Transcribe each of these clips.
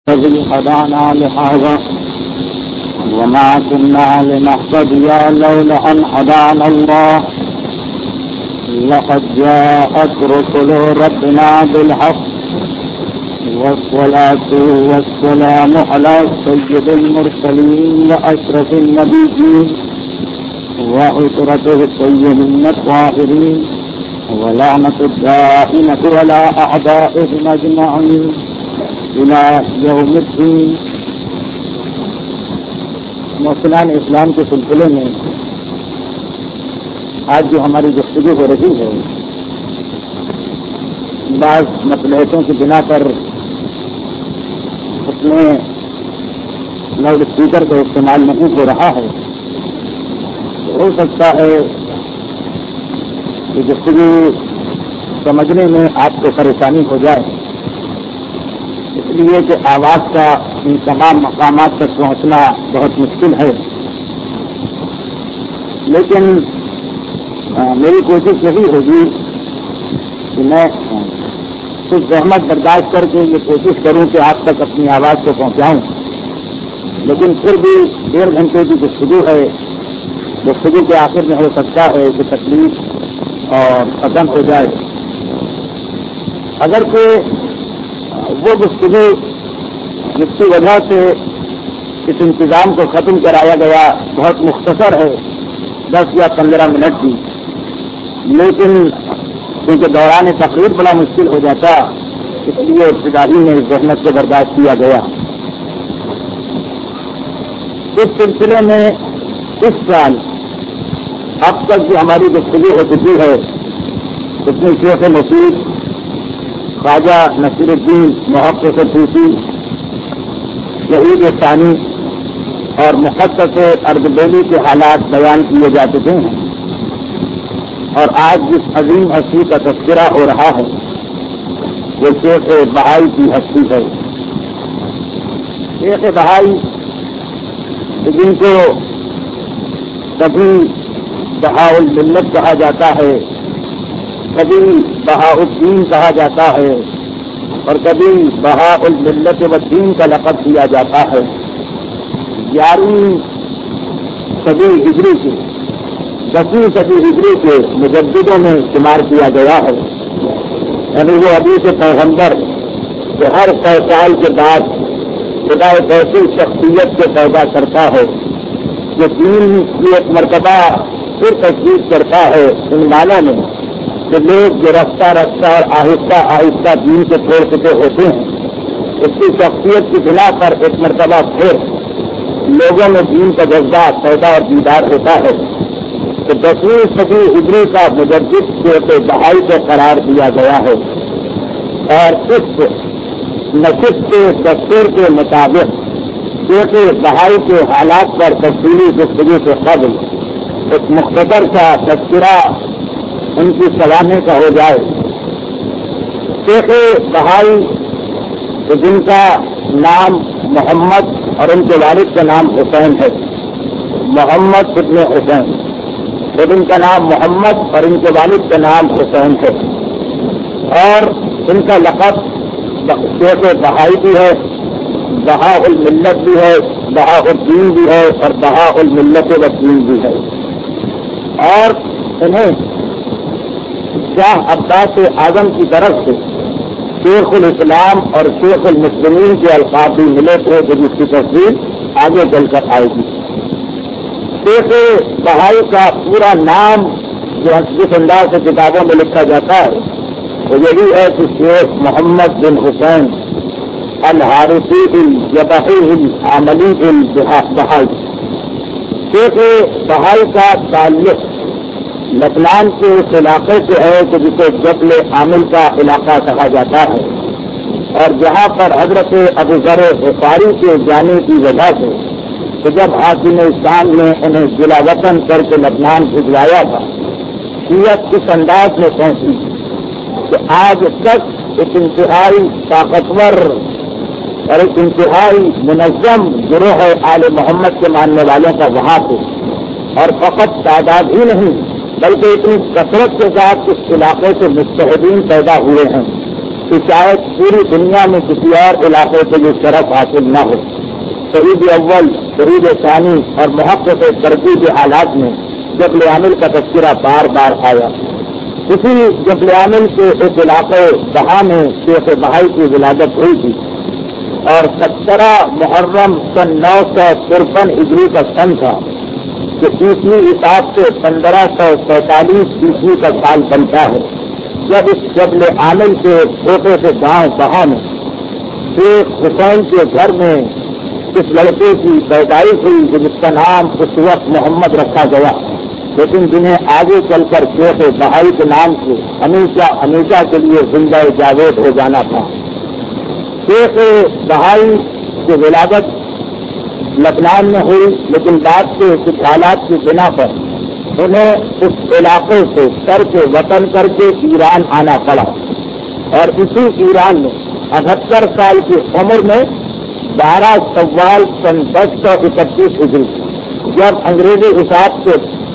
الذي هدانا لهذا وما كنا لنهتدي لولا أن هدانا الله لقد جاءت رسل ربنا بالحق والصلاة والسلام على سيد المرسلين وأشرف النبيين وعترته الطيبين الطاهرين ولعنة الدائمة على أعدائهم أجمعين إلى يوم الدين. محسنان اسلام کے سلسلے میں آج جو ہماری گفتگو ہو رہی ہے بعض مصلحتوں کی بنا پر اس میں لاؤڈ اسپیکر کا استعمال نہیں ہو رہا ہے. ہو سکتا ہے کہ گفتگو سمجھنے میں آپ کو پریشانی ہو جائے، اس لیے کہ آواز کا ان تمام مقامات تک پہنچنا بہت مشکل ہے. لیکن میری کوشش یہی ہوگی کہ میں کچھ زحمت برداشت کر کے یہ کوشش کروں کہ آپ تک اپنی آواز کو پہنچاؤں. لیکن پھر بھی 1.5 گھنٹے کی گفتگو ہے، گفتگو کے آخر میں ہو سکتا ہے کہ تکلیف اور ختم ہو جائے. اگر کہ وہ گفتگو جس کی وجہ سے اس انتظام کو ختم کرایا گیا بہت مختصر ہے، 10 یا 15 منٹ کی، لیکن کیونکہ دوران تقریر بڑا مشکل ہو جاتا اس لیے ابتدائی میں اس زحمت کو برداشت کیا گیا. اس سلسلے میں اس سال اب تک جو ہماری گفتگو ہو چکی ہے اس میں شیخ مفید خواجہ نصیر الدین محقق طوسی، شہید ثانی اور مختص اردبیلی کے حالات بیان کیے جا چکے ہیں، اور آج جس عظیم ہستی کا تذکرہ ہو رہا ہے وہ شیخ بہائی کی ہستی ہے. شیخ بہائی جن کو کبھی بہاء الملت کہا جاتا ہے، کبھی بہاء الدین کہا جاتا ہے، اور کبھی بہاء الملت والدین کا لقب دیا جاتا ہے. 11ویں صدی ہجری کے 10ویں صدی ہجری کے مجددوں میں شمار کیا گیا ہے. یعنی وہ حدیث پیغمبر جو ہر 100 سال کے بعد خدا ایک ایسی شخصیت کو پیدا کرتا ہے جو دین کی ایک مرتبہ پھر تجدید کرتا ہے، ان معنوں میں کہ لوگ جو رفتہ رفتہ اور آہستہ آہستہ دین سے چھوڑ چکے ہوتے ہیں، اس کی شخصیت کی بنا پر ایک مرتبہ پھر لوگوں میں دین کا جذبہ پیدا اور بیدار ہوتا ہے. تو 10ویں صدی ہجری کا مجدد شیخ بہائی کو قرار دیا گیا ہے، اور اس نشست کے دستور کے مطابق شیخ بہائی کے حالات پر تفصیلی گفتگو سے قبل ایک مختصر سا تذکرہ ان کی سوانح کا ہو جائے. شیخ بہائی جن کا نام محمد اور ان کے والد کا نام حسین ہے، محمد ابن حسین، ان کا نام محمد اور ان کے والد کا نام حسین ہے، اور ان کا لقب شیخ بہائی بھی ہے، بہاء الملت بھی ہے، بہاء الدین بھی ہے، اور بہاء الملت والدین بھی ہے. اور انہیں شاہ عباس اعظم کی طرف سے شیخ الاسلام اور شیخ المسلمین کے القاب بھی ملے تھے، جس کی تفصیل آگے چل کر آئے گی. شیخ بہائی کا پورا نام جو جس انداز سے کتابوں میں لکھا جاتا ہے وہ یہی ہے کہ شیخ محمد بن حسین الحارثی الجبہی العاملی بہائی. شیخ بہائی کا تعلق لبنان کے اس علاقے سے ہے کہ جسے جبل عامل کا علاقہ کہا جاتا ہے، اور جہاں پر حضرت ابو ذر غفاری کے جانے کی وجہ سے کہ جب حاکم اسلام نے انہیں ضلع وطن کر کے لبنان بھجوایا تھا، شیعت اس انداز میں پہنچی کہ آج تک ایک انتہائی طاقتور اور ایک انتہائی منظم گروہ ہے آل محمد کے ماننے والوں کا وہاں پہ، اور فقط تعداد ہی نہیں بلکہ اتنی کثرت کے ساتھ اس علاقے سے مجتہدین پیدا ہوئے ہیں کہ شاید پوری دنیا میں کسی اور علاقے سے یہ شرف حاصل نہ ہو. شہید اول، شہید ثانی اور محقق ترقی کے حالات میں جبل عامل کا تذکرہ بار بار آیا. اسی جبل عامل کے ایک علاقے بہا میں شیخ بہائی کی ولادت ہوئی تھی اور 17 محرم سن 953 ہجری کا سن تھا کہ عیسوی حساب سے 1547 عیسوی کا سال بنتا ہے جب اس جبل عامل کے چھوٹے سے گاؤں بہا میں شیخ حسین کے گھر میں اس لڑکے کی پیدائش ہوئی جس کا نام اس وقت محمد رکھا گیا، لیکن جنہیں آگے چل کر شیخ بہائی کے نام سے ہمیشہ ہمیشہ کے لیے زندہ جاوید ہو جانا تھا. شیخ بہائی کی ولادت لبنان میں ہوئی، لیکن بعد کے کچھ حالات کی بنا پر انہیں اس علاقے سے سر کے وطن کر کے ایران آنا پڑا اور اسی ایران میں 78 سال کی عمر میں 12 سوال سن 1031 ہجری جب انگریزی حساب سے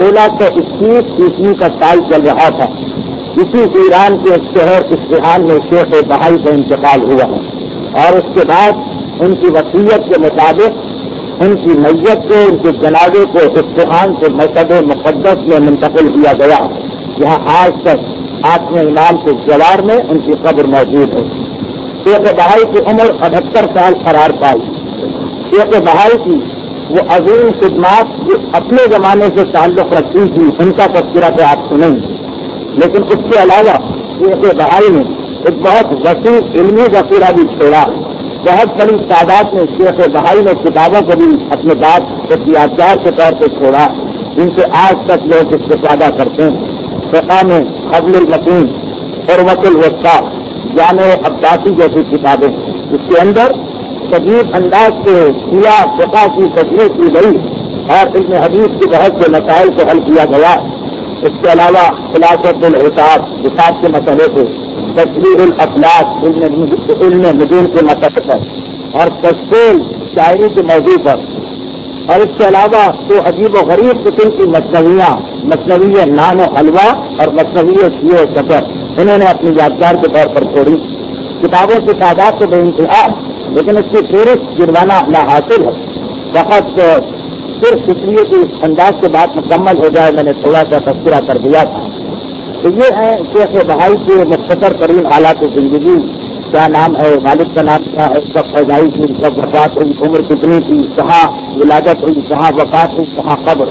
1621 عیسوی کا سال چل رہا تھا، اسی ایران کے شہر اصفہان میں شیخ بہائی کا انتقال ہوا اور اس کے بعد ان کی وصیت کے مطابق ان کی میت کو، ان کے جنازے کو اصفہان سے مسجد مقدس میں منتقل کیا گیا، جہاں آج تک 8ویں امام کے جوار میں ان کی قبر موجود ہے. شیخ بہائی کی عمر 78 سال قرار پائی. شیخ بہائی کی وہ عظیم خدمات جو اپنے زمانے سے تعلق رکھتی تھی ان کا تذکرہ تو آپ سنیں گے، لیکن اس کے علاوہ شیخ بہائی نے ایک بہت وسیع علمی ذخیرہ بھی چھوڑا. بہت بڑی تعداد میں شیخ بہائی نے کتابوں کو بھی اپنے بات ایک یادگار کے طور پہ چھوڑا جن سے آج تک لوگ استفادہ کرتے ہیں. فقہ میں حبل المتین، عروۃ الوثقی، جامع عباسی جیسی کتابیں، اس کے اندر شدید انداز سے سیاہ فقہ کی تشریح کی گئی اور علم حدیث کے بہت سے مسائل کو حل کیا گیا. اس کے علاوہ خلاصۃ الحساب، حساب کے مسئلے کو، تصویر الافلاق، علم نجوم کے مسئلے پر اور تشکیل شاعری کے موضوع پر، اور اس کے علاوہ تو عجیب و غریب قسم کی مثنویاں، مثنوی نان و حلوہ اور مثنوی شیع و شکر انہوں نے اپنی یادگار کے طور پر چھوڑی. کتابوں کی تعداد تو بے انتہا، لیکن اس کی فہرست گنوانا نا حاصل ہے. فقط صرف اس لیے کہ اس انداز کے بعد مکمل ہو جائے میں نے تھوڑا سا تذکرہ کر دیا تھا. تو یہ ہے شیخ بہائی کے مختصر ترین حالات زندگی. کیا نام ہے، والد کا نام کیا ہے، کب پیدائش ہوئی، کب وفات ہوئی، عمر کتنی تھی، کہاں ولادت ہوئی، کہاں وفات ہوئی، کہاں قبر.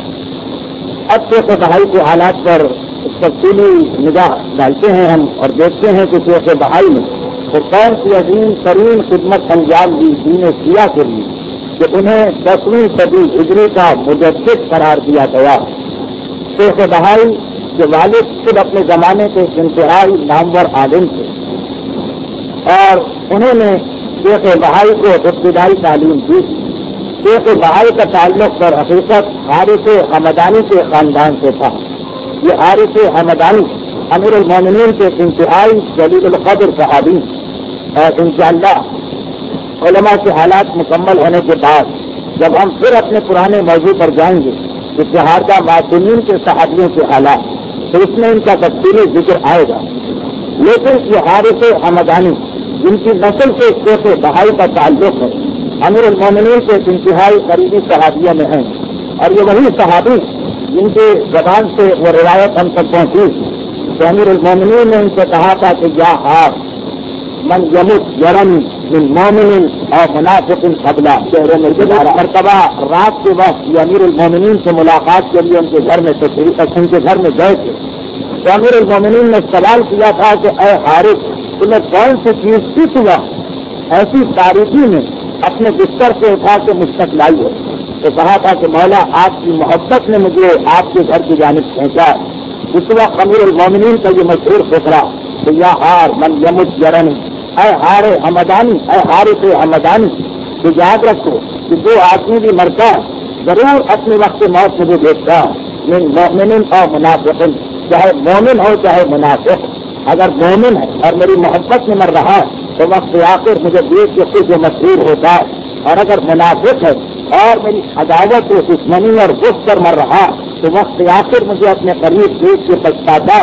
اب شیخ بہائی کے حالات پر تفصیلی نگاہ ڈالتے ہیں ہم اور دیکھتے ہیں کہ شیخ بہائی نے وہ کون سی عظیم ترین خدمت انجام دی دین سیاہ کے لیے کہ انہیں 10ویں صدی ہجری کا مجدد قرار دیا گیا. شیخ بہائی کے والد خود اپنے زمانے کے انتہائی نامور عالم تھے اور انہوں نے شیخ بہائی کو ابتدائی تعلیم دی. شیخ بہائی کا تعلق در حقیقت حارث حمدانی کے خاندان سے تھا. یہ حارث حمدانی امیر المومنین کے انتہائی جلیل القدر صحابی، اور انشاءاللہ علماء کے حالات مکمل ہونے کے بعد جب ہم پھر اپنے پرانے موضوع پر جائیں گے کہ شہادہ معصومین کے صحابیوں کے حالات، تو اس میں ان کا تفصیلی ذکر آئے گا. لیکن یہ حارث حمدانی جن کی نسل سے شیخ بہائی کا تعلق ہے، امیر المومنین کے انتہائی قریبی صحابیوں میں ہیں، اور یہ وہی صحابی جن کے زبان سے وہ روایت ہم تک پہنچی کہ امیر المومنین نے ان سے کہا تھا کہ یا ہار من یمت یرن من مومن اور منافق قبلہ. مرتبہ رات کے وقت یہ امیر المومنین سے ملاقات کے لیے ان کے گھر میں ان کے گھر میں گئے تھے تو امیر المومنین نے سوال کیا تھا کہ اے حارث، تمہیں کون سی چیز کس ہوا ایسی تاریخی میں اپنے بستر سے اٹھا کے مجھ تک لائی ہے؟ تو کہا تھا کہ مولا آپ کی محبت نے مجھے آپ کے گھر کی جانب پہنچا. اس وقت امیر المومنین کا یہ مشہور فکرہ کہ یا ہار من یمت یرن، اے ہار حمدانی، اے حارث حمدانی، تو یاد رکھو کہ جو آدمی بھی مرتا ہے ضرور اپنے وقت موت مجھے دیکھتا ہے. من مومن اور منافق، چاہے مومن ہو چاہے منافق، اگر مومن ہے اور میری محبت میں مر رہا ہے تو وقت آخر مجھے دیکھ کے کچھ مشہور ہوتا ہے، اور اگر منافق ہے اور میری عداوت و دشمنی اور غصہ پر مر رہا تو وقت آخر مجھے اپنے قریب دیکھ کے پچھتاتا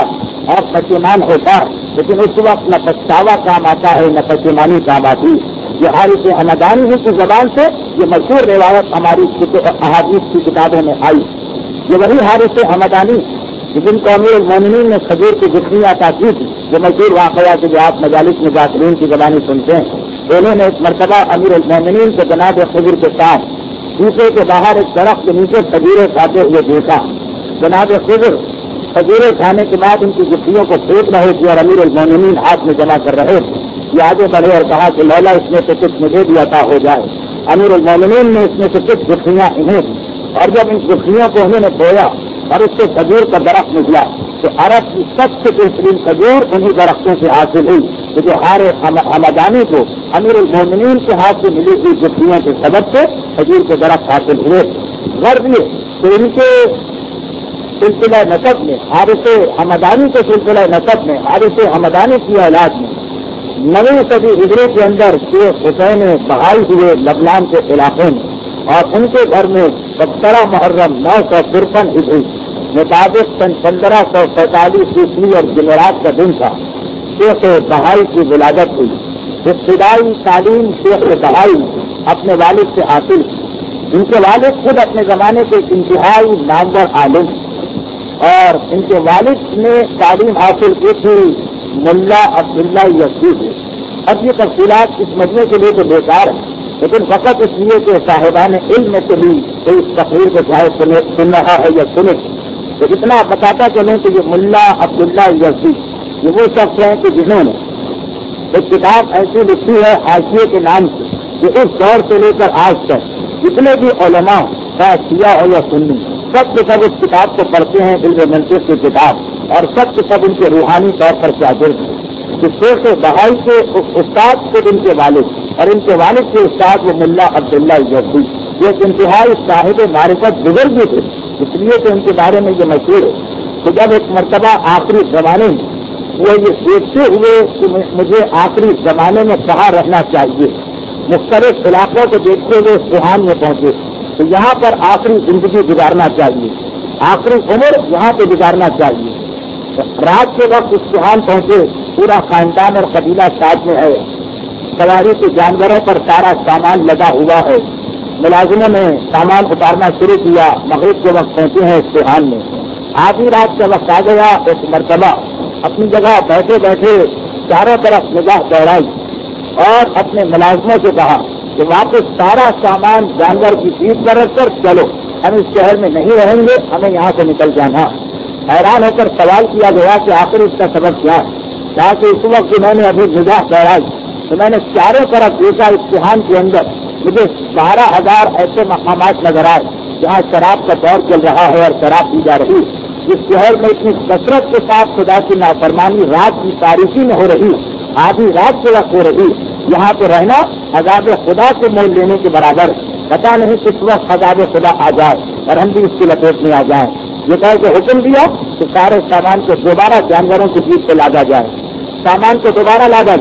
اور پشیمان ہوتا ہے، لیکن اس وقت نہ پچھتاوا کام آتا ہے نہ پشیمانی کام آتی۔ یہ حارث حمدانی ہی کی زبان سے یہ مشہور روایت ہماری احادیث کی کتابوں میں آئی۔ یہ وہی حارث حمدانی جن کو امیر المومنین نے کھجور کی گٹھلیاں عطا کی تھی، جو مشہور واقعہ جو آپ مجالس میں ذاکرین کی زبانی سنتے ہیں۔ انہوں نے ایک مرتبہ امیر المومنین کو جناب خضر کے ساتھ دوسرے کے باہر ایک درخت کے نیچے کھجوریں کھاتے ہوئے دیکھا۔ جناب خضر کھجوریں کھانے کے بعد ان کی گٹھلیوں کو پھینک رہے تھے اور امیر المومنین ہاتھ میں جمع کر رہے تھے۔ یہ آگے بڑھے اور کہا کہ مولا اس میں سے کچھ مجھے بھی عطا ہو جائے۔ امیر المومنین نے اس میں سے کچھ گٹھلیاں انہیں دی، اور جب ان گٹھلیوں کو انہوں نے بویا اور اس سے کھجور کا درخت نکلا تو عرب کی سب سے بہترین کھجور انہیں درختوں سے حاصل ہوئی، تو جو حمدانی کو امیر المومنین کے ہاتھ سے ملی ہوئی گٹھلیوں کے سبب سے کھجور کے درخت حاصل ہوئے۔ غرض یہ تو ان کے سلسلہ نسب میں حارث حمدانی کے سلسلہ نسب میں حارث حمدانی کی اولاد میں 9ویں صدی ہجری کے اندر شیخ حسین بہائی ہوئے لبنان کے علاقے میں، اور ان کے گھر میں 17 محرم 953 ہجری مطابق سن 1547 عیسوی اور جمعرات کا دن تھا، شیخ بہائی کی ولادت ہوئی۔ ابتدائی تعلیم شیخ بہائی نے اپنے والد سے حاصل کی۔ ان کے والد خود اپنے زمانے کے انتہائی نامور عالم، اور ان کے والد نے تعلیم حاصل کی تھی ملا عبداللہ یزدی سے۔ اب یہ تفصیلات اس مجمع کے لیے تو بیکار ہے، لیکن فقط اس لیے کہ صاحبان علم سے بھی کوئی اس تقریر کو چاہے سن رہا ہے یا سنے، تو اتنا بتاتا چلیں کہ یہ ملا عبداللہ یزدی یہ وہ شخص ہیں کہ جنہوں نے ایک کتاب ایسی لکھی ہے حاشیے کے نام سے، کہ اس دور سے لے کر آج تک جتنے بھی علماء چاہے شیعہ ہو یا سنی سب کے سب اس کتاب کو پڑھتے ہیں، علم منطق کی کتاب، اور سب کے سب ان کے روحانی طور پر شاگرد ہیں۔ کہ شیخ بہائی کے استاد خود ان کے والد، اور ان کے والد کے استاد وہ ملا عبداللہ یزدی، یہ انتہائی صاحب معرفت بزرگ بھی تھے، اس لیے کہ ان کے بارے میں یہ مشہور ہے کہ جب ایک مرتبہ آخری زمانے میں وہ یہ دیکھتے ہوئے کہ مجھے آخری زمانے میں کہاں رہنا چاہیے، مختلف علاقوں کو دیکھتے ہوئے سوہان میں پہنچے تو یہاں پر آخری زندگی گزارنا چاہیے، آخری عمر یہاں پہ گزارنا چاہیے۔ رات کے وقت اس سوہان پہنچے، پورا خاندان اور قبیلہ ساتھ میں ہے، سواری کے جانوروں پر سارا سامان لگا ہوا ہے، ملازموں نے سامان اتارنا شروع کیا، مغرب کے وقت پہنچے ہیں اس سوہان میں۔ آدھی رات کا وقت آ گیا، ایک مرتبہ اپنی جگہ بیٹھے بیٹھے چاروں طرف نگاہ دوڑائی اور اپنے ملازموں سے کہا کہ واپس سارا سامان جانور کی پیٹ پر رکھ کر چلو، ہم اس شہر میں نہیں رہیں گے، ہمیں یہاں سے نکل جانا۔ حیران ہو کر سوال کیا گیا کہ آخر اس کا سبب کیا ہے؟ کہا کہ اس وقت جو میں نے ابھی نگاہ دوڑائی تو میں نے چاروں طرف دیکھا اس امتحان کے اندر مجھے 12,000 ایسے مقامات نظر آئے جہاں شراب کا دور چل رہا ہے اور شراب پی جا رہی ہے۔ اس شہر میں اتنی کثرت کے ساتھ خدا کی نافرمانی رات کی تاریخی میں ہو رہی، آدھی رات کے وقت ہو رہی، یہاں پہ رہنا عذاب خدا سے مول لینے کے برابر، پتا نہیں کس وقت عذاب خدا آ جائے اور ہم بھی اس کی لپیٹ میں آ جائیں۔ یہ کہہ کے حکم دیا کہ سارے سامان کو دوبارہ جانوروں کی پیٹ پہ لادا جائے۔ سامان کو دوبارہ لادا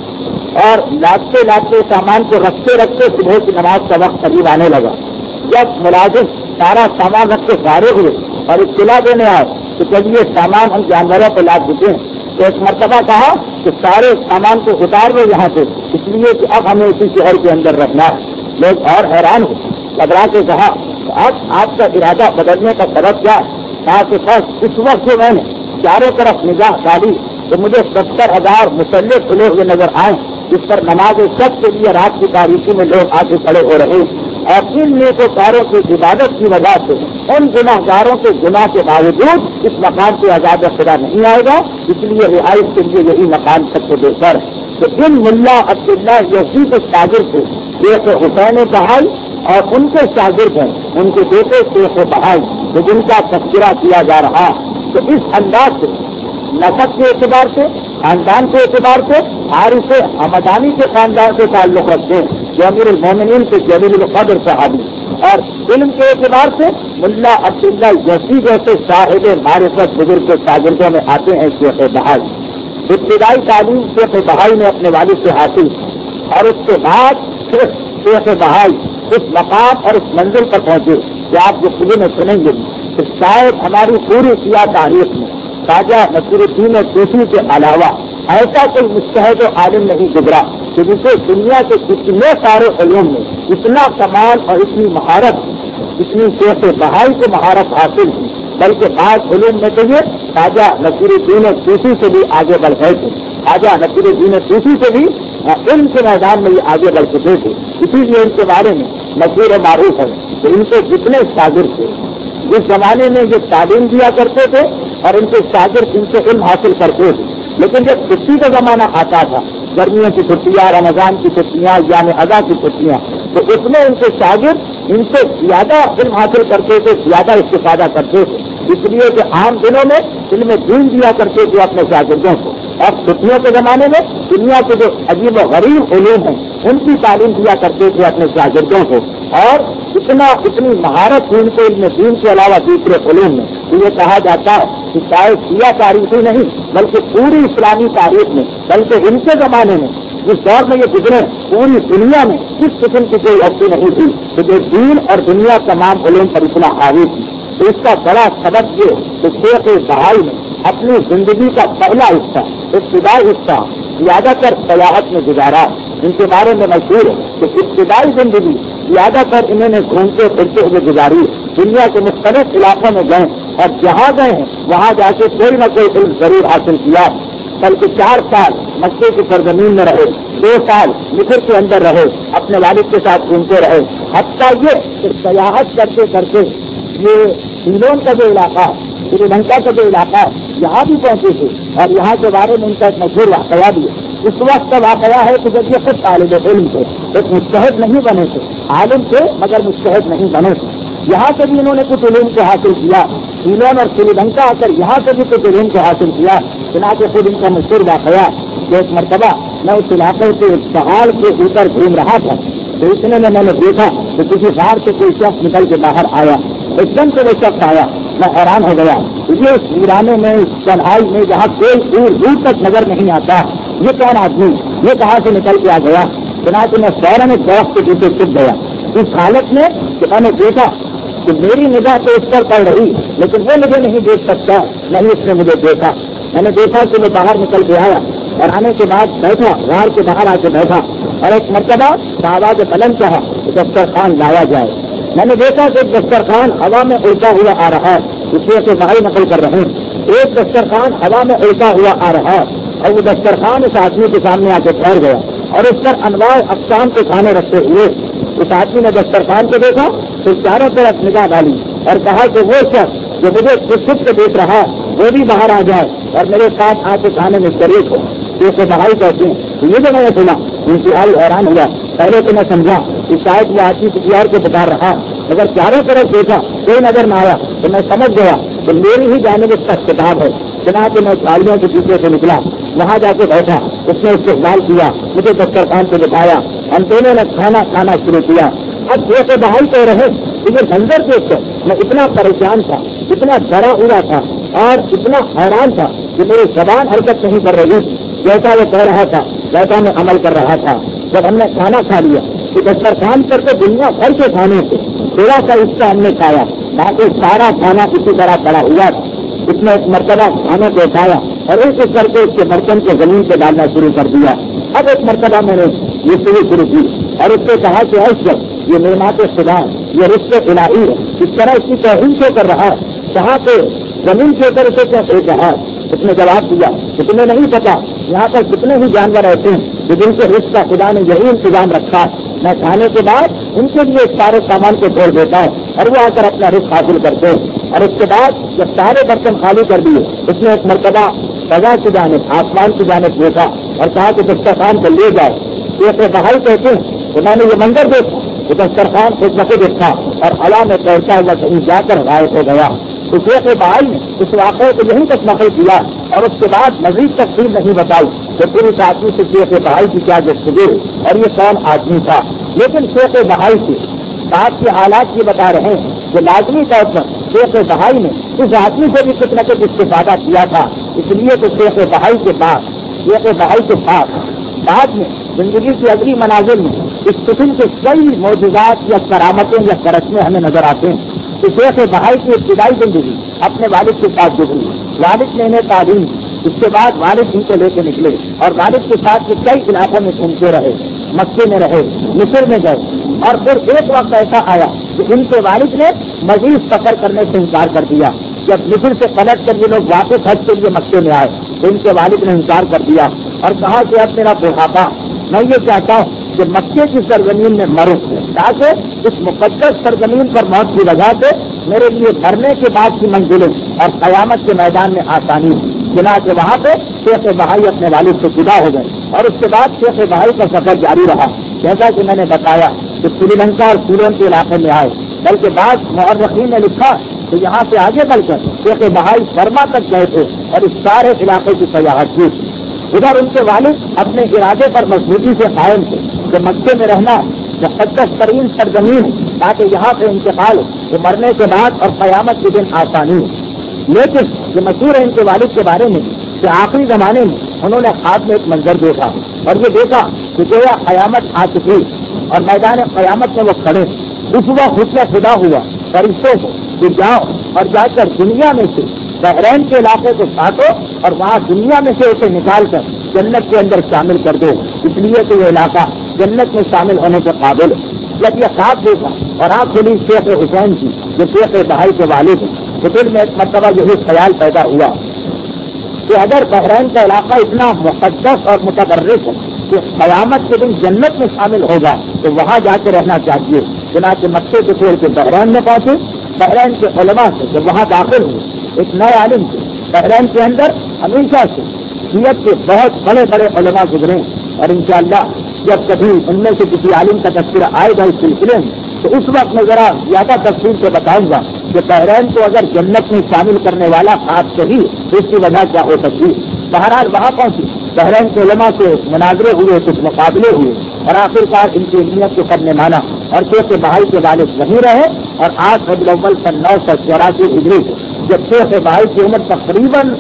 گیا اور لاتے لاتے سامان کو رکھتے رکھتے صبح کی نماز کا وقت قریب آنے لگا۔ جب ملازم سارا سامان رکھ کے فارغ ہوئے اور اطلاع دینے آئے تو جب یہ سامان ہم جانوروں پہ لاد چکے ہیں، تو ایک مرتبہ کہا کہ سارے سامان کو اتار دو یہاں سے، اس لیے کہ اب ہمیں اسی شہر کے اندر رکھنا ہے۔ لوگ اور حیران ہو، گھبرا کے کہا اب آپ کا ارادہ بدلنے کا سبب کیا ہے؟ کہا کہ بس اس وقت جو میں نے چاروں طرف نگاہ ڈالی تو مجھے 70,000 مسلح کھلے ہوئے نظر آئے، جس پر نماز سب کے لیے رات کی تاریخی میں لوگ آگے کھڑے ہو رہے ہیں، اور ان نیکوکاروں کی عبادت کی وجہ سے ان گناہ گاروں کے گناہ کے باوجود اس مقام سے عذاب خدا نہیں آئے گا، اس لیے رہائش کے لیے یہی مقام سب سے بہتر ہے۔ تو ان ملا عبداللہ یزدی کے شاگرد تھے شیخ حسین بہائی، اور ان کے شاگرد ہیں ان کے بیٹے شیخ بہائی، تو جن کا تذکرہ کیا جا رہا۔ تو اس انداز سے نسب کے اعتبار سے، خاندان کے اعتبار سے حارث حمدانی کے خاندان سے تعلق رکھتے ہیں جو امیر المومنین کے جلیل القدر صحابی، اور علم کے اعتبار سے ملا عبداللہ یزدی جیسے صاحب معرفت بزرگ کے شاگردوں میں آتے ہیں شیخ بہائی۔ ابتدائی تعلیم شیخ بہائی نے اپنے والد سے حاصل کی، اور اس کے بعد شیخ بہائی اس مقام اور اس منزل پر پہنچے کہ آپ جو خود میں سنیں گے کہ شاید ہماری پوری سیاہ تاریخ میں خواجہ نصیرالدین طوسی کے علاوہ ایسا کوئی مجتہد و عالم نہیں گزرا کہ جسے دنیا کے اتنے سارے علوم میں اتنا کمال اور اتنی مہارت، اتنی شیخ بہائی کو مہارت حاصل کی، بلکہ بعض علوم میں تو یہ خواجہ نصیرالدین طوسی سے بھی آگے بڑھ گئے تھے، خواجہ نصیرالدین طوسی سے بھی علم کے میدان میں یہ آگے بڑھ چکے تھے۔ اسی لیے ان کے بارے میں مشہور معروف ہے کہ ان کے جتنے شاگرد تھے جس زمانے میں یہ تعلیم دیا کرتے تھے اور ان کے شاگرد ان سے علم حاصل کرتے تھے، لیکن جب چھٹی کا زمانہ آتا تھا، گرمیوں کی چھٹیاں، رمضان کی چھٹیاں، یعنی ادا کی چھٹیاں، تو اس میں ان کے شاگرد ان سے زیادہ علم حاصل کرتے تھے، زیادہ استفادہ کرتے تھے، اس لیے کہ عام دنوں میں علم دین دیا کرتے تھے اپنے شاگردوں کو، اور چھٹیوں کے زمانے میں دنیا کے جو عجیب و غریب علوم ہیں ان کی تعلیم دیا کرتے تھے اپنے شاگردوں کو، اور اتنی مہارت تھی ان کو علم دین کے علاوہ دوسرے علوم میں تو یہ کہا جاتا ہے کہ شاید شیعہ تاریخی نہیں بلکہ پوری اسلامی تاریخ میں، بلکہ ان کے زمانے میں جس دور میں یہ گزرے پوری دنیا میں اس قسم کی کوئی عرصی نہیں تھی کہ جو دین اور دنیا تمام علوم پر اتنا حاوی تھی۔ تو اس کا بڑا سبب یہ کہ شیخ بہائی نے اپنی زندگی کا پہلا حصہ، ابتدائی حصہ زیادہ تر سیاحت میں گزارا۔ ان کے بارے میں مشہور ہے کہ ابتدائی زندگی زیادہ تر انہوں نے گھومتے پھرتے ہوئے گزاری، دنیا کے مختلف علاقوں میں گئے اور جہاں گئے ہیں وہاں جا کے کوئی نہ کوئی علم ضرور حاصل کیا، بلکہ 4 سال مکے کی سرزمین میں رہے، 2 سال مصر کے اندر رہے، اپنے والد کے ساتھ گھومتے رہے، حتیٰ یہ کہ سیاحت کرتے کرتے یہ سیلون کا جو علاقہ ہے، سری لنکا کا جو علاقہ ہے، یہاں بھی پہنچے تھے، اور یہاں کے بارے میں ان کا ایک مشہور واقعہ بھی ہے۔ اس وقت کا واقعہ ہے کہ جب یہ خود طالب علم تھے، ایک مجتہد نہیں بنے تھے، عالم تھے مگر مجتہد نہیں بنے تھے، یہاں سے بھی انہوں نے کچھ علوم کو حاصل کیا، سیلون اور سری لنکا آ کر یہاں سے بھی کچھ علوم کو حاصل کیا۔ چنانچہ خود ان کا مشہور واقعہ کہ ایک مرتبہ میں اس علاقے کے ایک پہاڑ کے اوپر گھوم رہا تھا، تو اتنے میں نے دیکھا کہ کسی غار سے کوئی شخص نکل کے باہر آیا، ایک دم سے وہ شخص آیا، میں حیران ہو گیا، یہ اس ویرانے میں، اس چڑھائی میں جہاں کوئی دور دور تک نظر نہیں آتا، یہ کون آدمی، یہ کہاں سے نکل کے آ گیا؟ چنانچہ میں فوراً ایک درخت کے پیچھے چھپ گیا، اس حالت میں کہ میں نے دیکھا کہ میری نگاہ تو اس پر پڑ رہی لیکن وہ مجھے نہیں دیکھ سکتا، نہیں اس نے مجھے دیکھا۔ میں نے دیکھا کہ میں باہر نکل کے آیا اور آنے کے بعد بیٹھا، غار کے باہر آ کے بیٹھا، اور ایک مرتبہ آواز بلند کہا کہ دسترخوان لایا جائے۔ میں نے دیکھا کہ ایک دسترخوان ہوا میں اڑتا ہوا آ رہا ہے، اس لیے سے بھائی نقل کر رہے ہیں، ایک دسترخوان ہوا میں اڑتا ہوا آ رہا ہے اور وہ دسترخوان اس آدمی کے سامنے آ کے ٹھہر گیا اور اس پر انواع اقسام کے کھانے رکھتے ہوئے اس آدمی نے دسترخوان کو دیکھا، پھر چاروں طرف نگاہ ڈالی اور کہا کہ وہ شخص جو مجھے خود سے دیکھ رہا وہ بھی باہر آ جائے اور میرے ساتھ آ کے کھانے میں شریک ہو۔ جیسے بھائی کہتے ہیں تو یہ جو میں نے سنا انتہائی حیران ہوا۔ پہلے تو میں سمجھا کہ شاید یہ آدمی کسی اور کو بتا رہا، اگر چاروں طرف دیکھا کوئی نظر نہ آیا تو میں سمجھ گیا کہ میری ہی جانب اس کا کتاب ہے۔ چنانچہ میں گاڑیوں کے پیچھے سے نکلا، وہاں جا کے بیٹھا، اس نے استقبال کیا، مجھے دسترخوان کو بتایا، ہم دونوں نے کھانا کھانا شروع کیا۔ اب جیسے بھائی کہہ رہے کہ یہ منظر دیکھ کر میں اتنا پریشان تھا، اتنا ڈرا ہوا تھا اور اتنا حیران تھا کہ میری زبان حرکت نہیں کر رہی تھی، جیسا وہ کہہ رہا تھا ویسا میں عمل کر رہا تھا۔ جب ہم نے کھانا کھا لیا کہ دسترخوان پر کے دنیا بھر کے کھانے سے تھوڑا سا حصہ ہم نے کھایا، باقی سارا کھانا اسی طرح پڑا ہوا تھا۔ اس نے ایک مرتبہ کھانے کو اٹھایا اور ایک ایک کر کے اس کے برتن کو زمین سے ڈالنا شروع کر دیا۔ اب ایک مرتبہ میں نے یہ شروع کی اور اس سے کہا کہ ایسے یہ نعمت خدا، یہ رشتے الہی ہے، اس طرح اس کی توہین کیوں کر رہا ہے؟ کہاں پہ زمین کے اوپر اسے کیا پھینک رہا ہے؟ اس نے جواب دیا کہ تمہیں نہیں پتا یہاں پر کتنے ہی جانور ایسے ہیں کہ جن کے رزق کا خدا نے یہی انتظام رکھا ہے، میں کھانے کے بعد ان کے لیے سارے سامان کو چھوڑ دیتا ہے اور وہ آ کر اپنا رزق حاصل کرتے ہیں۔ اور اس کے بعد جب سارے برتن خالی کر دیے اس نے ایک مرتبہ فضا کی جانب، آسمان کی جانب دیکھا اور کہا کہ دسترخوان کو لے جائے۔ یہ بہائی کہتے ہیں کہ میں نے یہ منظر دیکھا کہ دسترخوان خود بخود دیکھا اور ہوا میں تیرتا ہوا کہیں جا کر غائب ہو گیا۔ تو شیخ بہائی نے اس واقعے کو یہیں تک نقل کیا اور اس کے بعد مزید تفصیل نہیں بتائی کہ پوری آدمی سے شیخ بہائی کی کیا گفتگو اور یہ کون آدمی تھا۔ لیکن شیخ بہائی سے بات کے حالات یہ بتا رہے ہیں کہ لازمی طور پر شیخ بہائی نے اس آدمی سے بھی کچھ نہ کچھ استفادہ کیا تھا، اس لیے تو شیخ بہائی کے بعد بعد میں زندگی کی اگلی منازل میں اس قسم کے کئی معجزات یا کرامتیں یا کرشمے ہمیں نظر آتے ہیں کہ شیخ بہائی کی ابتدائی زندگی اپنے والد کے ساتھ گزری، والد نے انہیں تعلیم دی. اس کے بعد والد ان کو لے کے نکلے اور والد کے ساتھ یہ کئی علاقوں میں گھومتے رہے, مکے میں رہے, مصر میں گئے, اور پھر ایک وقت ایسا آیا کہ ان کے والد نے مزید سفر کرنے سے انکار کر دیا. جب مصر سے پلٹ کر یہ لوگ واپس حج کے لیے مکے میں آئے تو ان کے والد نے انکار کر دیا اور کہا کہ اب میرا بڑھاپا, میں یہ چاہتا ہوں کہ مکے کی سرزمین میں مروں تاکہ اس مقدس سرزمین پر موت کی وجہ سے میرے لیے مرنے کے بعد کی منزلیں اور قیامت کے میدان میں آسانی ہو. چنانچہ وہاں پہ شیخ بہائی اپنے والد سے جدا ہو گئے اور اس کے بعد شیخ بہائی کا سفر جاری رہا. جیسا کہ میں نے بتایا کہ سری لنکا اور سیلون کے علاقے میں آئے, بلکہ بعض مورخین نے لکھا کہ یہاں سے آگے بڑھ کر شیخ بہائی برما تک گئے تھے اور اس سارے علاقے کی سیاحت کی. ادھر ان کے والد اپنے ارادے پر مضبوطی سے قائم تھے کہ مکے میں رہنا مقدس ترین سرزمین تاکہ یہاں سے انتقال ہو مرنے کے بعد اور قیامت کے دن آسانی ہو. لیکن یہ مشہور ہے ان کے والد کے بارے میں کہ آخری زمانے میں انہوں نے خواب میں ایک منظر دیکھا اور یہ دیکھا کہ گویا قیامت آ چکی اور میدان قیامت میں وہ کھڑے. اس وقت حکم خدا ہوا فرشتوں کو کہ جاؤ اور جا کر دنیا میں سے بحرین کے علاقے کو کاٹو اور وہاں دنیا میں سے اسے نکال کر جنت کے اندر شامل کر دو, اس لیے کہ یہ علاقہ جنت میں شامل ہونے کے قابل ہے. جب یہ خواب دیکھا اور آنکھ کھلی شیخ حسین کی جو شیخ بہائی کے والد ہیں تو دل میں ایک مرتبہ یہی خیال پیدا ہوا کہ اگر بحرین کا علاقہ اتنا مقدس اور متبرک ہے کہ قیامت کے دن جنت میں شامل ہوگا تو وہاں جا کے رہنا چاہیے. چنانچہ مکے کو چھوڑ کے بحرین میں پہنچے. بحرین کے علماء سے جب وہاں داخل ہوئے ایک نئے عالم سے بحرین کے اندر ہمیشہ سے شیعت کے بہت بڑے بڑے علماء گزرے اور انشاءاللہ جب کبھی ان میں سے کسی عالم کا تذکرہ آئے گا اس سلسلے میں تو اس وقت میں ذرا زیادہ تفصیل سے بتاؤں گا کہ بحرین کو اگر جنت میں شامل کرنے والا آپ صحیح تو اس کی وجہ کیا ہو سکتی. بہرحال وہاں پہنچی, بحرین کے علماء سے مناظرے ہوئے, کچھ مقابلے ہوئے اور آخرکار ان کی علمیت کو سب نے مانا اور شیخ بہائی کے والد وہیں رہے. اور 8 ربیع الاول سن 984 ہجری کو جب شیخ بہائی کی عمر تقریباً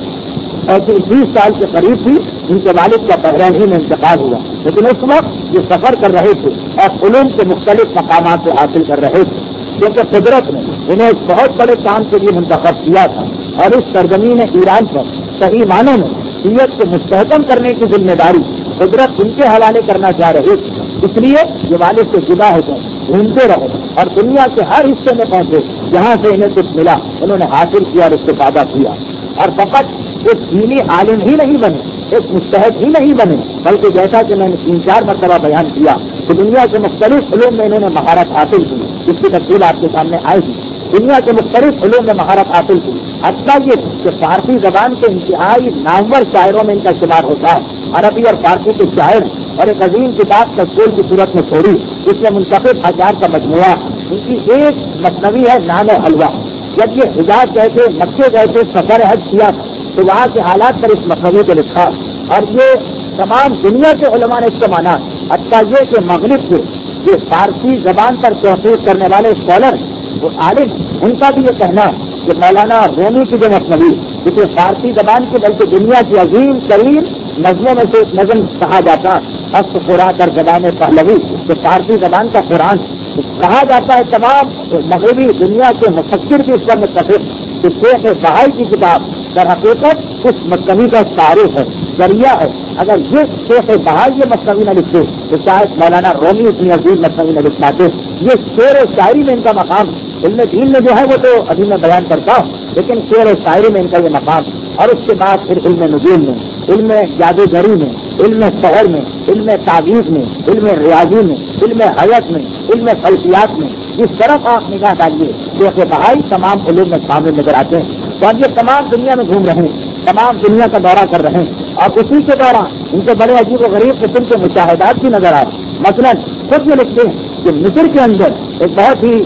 20 سال کے قریب تھی ان کے والد کا بحرین ہی میں انتقال ہوا. لیکن اس وقت یہ سفر کر رہے تھے اور علوم کے مختلف مقامات سے حاصل کر رہے تھے کیونکہ قدرت نے انہیں ایک بہت بڑے کام کے لیے منتخب کیا تھا اور اس سرزمین ایران پر صحیح معنوں میں شیعت کو مستحکم کرنے کی ذمہ داری قدرت ان کے حوالے کرنا چاہ رہی تھی. اس لیے یہ والد سے جدا ہو کر گھومتے رہے اور دنیا کے ہر حصے میں پہنچے جہاں سے انہیں کچھ ملا انہوں نے حاصل کیا اور استفادہ کیا. اور فقط ایک دینی عالم ہی نہیں بنے, ایک مستحد ہی نہیں بنے, بلکہ جیسا کہ میں نے 3-4 مرتبہ بیان کیا کہ دنیا کے مختلف علوم میں انہوں نے مہارت حاصل کی, جس کی تفصیل آپ کے سامنے آئے گی. دنیا کے مختلف علوم میں مہارت حاصل کی. حتیٰ یہ کہ فارسی زبان کے انتہائی نامور شاعروں میں ان کا شمار ہوتا ہے. عربی اور فارسی کے شاعر اور ایک عظیم کتاب تشکیل کی صورت میں چھوڑی جس میں منتخب اشعار کا مجموعہ. ان کی ایک مثنوی ہے نام حلوہ. جب یہ حجاز گئے تھے, مکے گئے تھے, سفر حج کیا تو وہاں کے حالات پر اس مثنوی کو لکھا اور یہ تمام دنیا کے علماء نے اس کو مانا. حتیٰ یہ کہ مغرب کے جو فارسی زبان پر تحقیق کرنے والے اسکالر وہ عالم ان کا بھی یہ کہنا کہ مولانا رومی کی جو مثنوی جسے فارسی زبان کی بلکہ دنیا کی عظیم ترین نظموں میں سے ایک نظم کہا جاتا ہست خورا کر زبان پہلوی جو فارسی زبان کا قرآن کہا جاتا ہے. تمام مغربی دنیا کے مفکر بھی اس پر متفق کہ شیخ بہائی کی کتاب در حقیقت اس مثنوی کا تعارف ہے, ذریعہ ہے. اگر یہ شیخ بہائی یہ مثنوی نہ لکھتے تو شاید مولانا رومی اتنی عظیم مثنوی نہ لکھ پاتے. یہ شعر و شاعری میں ان کا مقام, علم دین میں جو ہے وہ تو ابھی میں بیان کرتا ہوں, لیکن شعر و شاعری میں ان کا یہ مقام. اور اس کے بعد پھر علم نجوم میں, علم جادوگری میں, علم سحر میں, علم تعویذ میں, علم ریاضی میں, علم حیات میں, علم فلکیات میں, جس طرف آپ نگاہ ڈالیے شیخ بہائی تمام علوم میں شامل نظر آتے ہیں. تو اب یہ تمام دنیا میں گھوم رہے ہیں, تمام دنیا کا دورہ کر رہے ہیں اور اسی کے دوران ان کے بڑے عجیب و غریب قسم کے مشاہدات بھی نظر آ رہے ہیں. مثلاً خود یہ لکھتے ہیں کہ مصر کے اندر ایک بہت ہی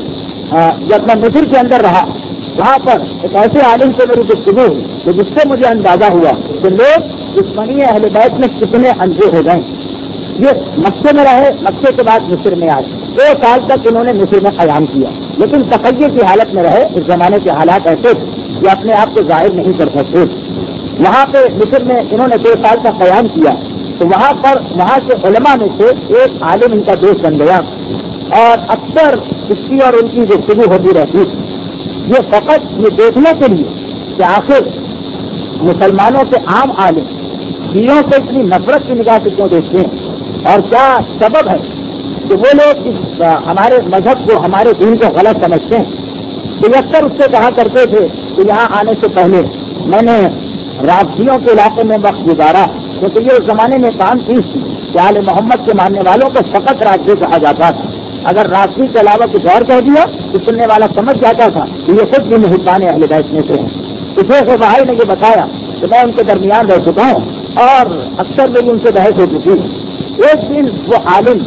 جب میں مصر کے اندر رہا وہاں پر ایک ایسے عالم سے میری گفتگو ہوئی کہ جس سے مجھے اندازہ ہوا کہ لوگ دشمنی اہل بیت میں کتنے اندھے ہو گئے. یہ مکے میں رہے, مکے کے بعد مصر میں آئے, 2 سال تک انہوں نے مصر میں قیام کیا, لیکن تقیّع کی حالت میں رہے. اس زمانے کے حالات ایسے تھے کہ اپنے آپ کو ظاہر نہیں کر سکتے. وہاں پہ مصر میں انہوں نے 2 سال کا قیام کیا تو وہاں پر وہاں کے علماء میں سے ایک عالم ان کا دوست بن گیا اور اکثر اس کی اور ان کی گفتگو ہوتی رہتی. یہ فقط یہ دیکھنے کے لیے کہ آخر مسلمانوں کے عام عالم شیعوں سے اتنی نفرت کی نگاہ سے کیوں دیکھتے ہیں، اور کیا سبب ہے کہ وہ لوگ ہمارے مذہب کو، ہمارے دین کو غلط سمجھتے ہیں؟ تو اکثر اس سے کہا کرتے تھے کہ یہاں آنے سے پہلے میں نے رافضیوں کے علاقے میں وقت گزارا، کیونکہ یہ اس زمانے میں کام چیز تھی کہ آل محمد کے ماننے والوں کو فقط رافضی کہا جاتا تھا۔ اگر رافضی کے علاوہ کچھ اور کہہ دیا تو سننے والا سمجھ جاتا تھا کہ یہ خود بھی محبان اہل بیت میں سے ہیں۔ شیخ بہائی نے یہ بتایا کہ میں ان کے درمیان رہ چکا ہوں اور اکثر میری ان سے بحث ہو چکی ہے۔ ایک دن وہ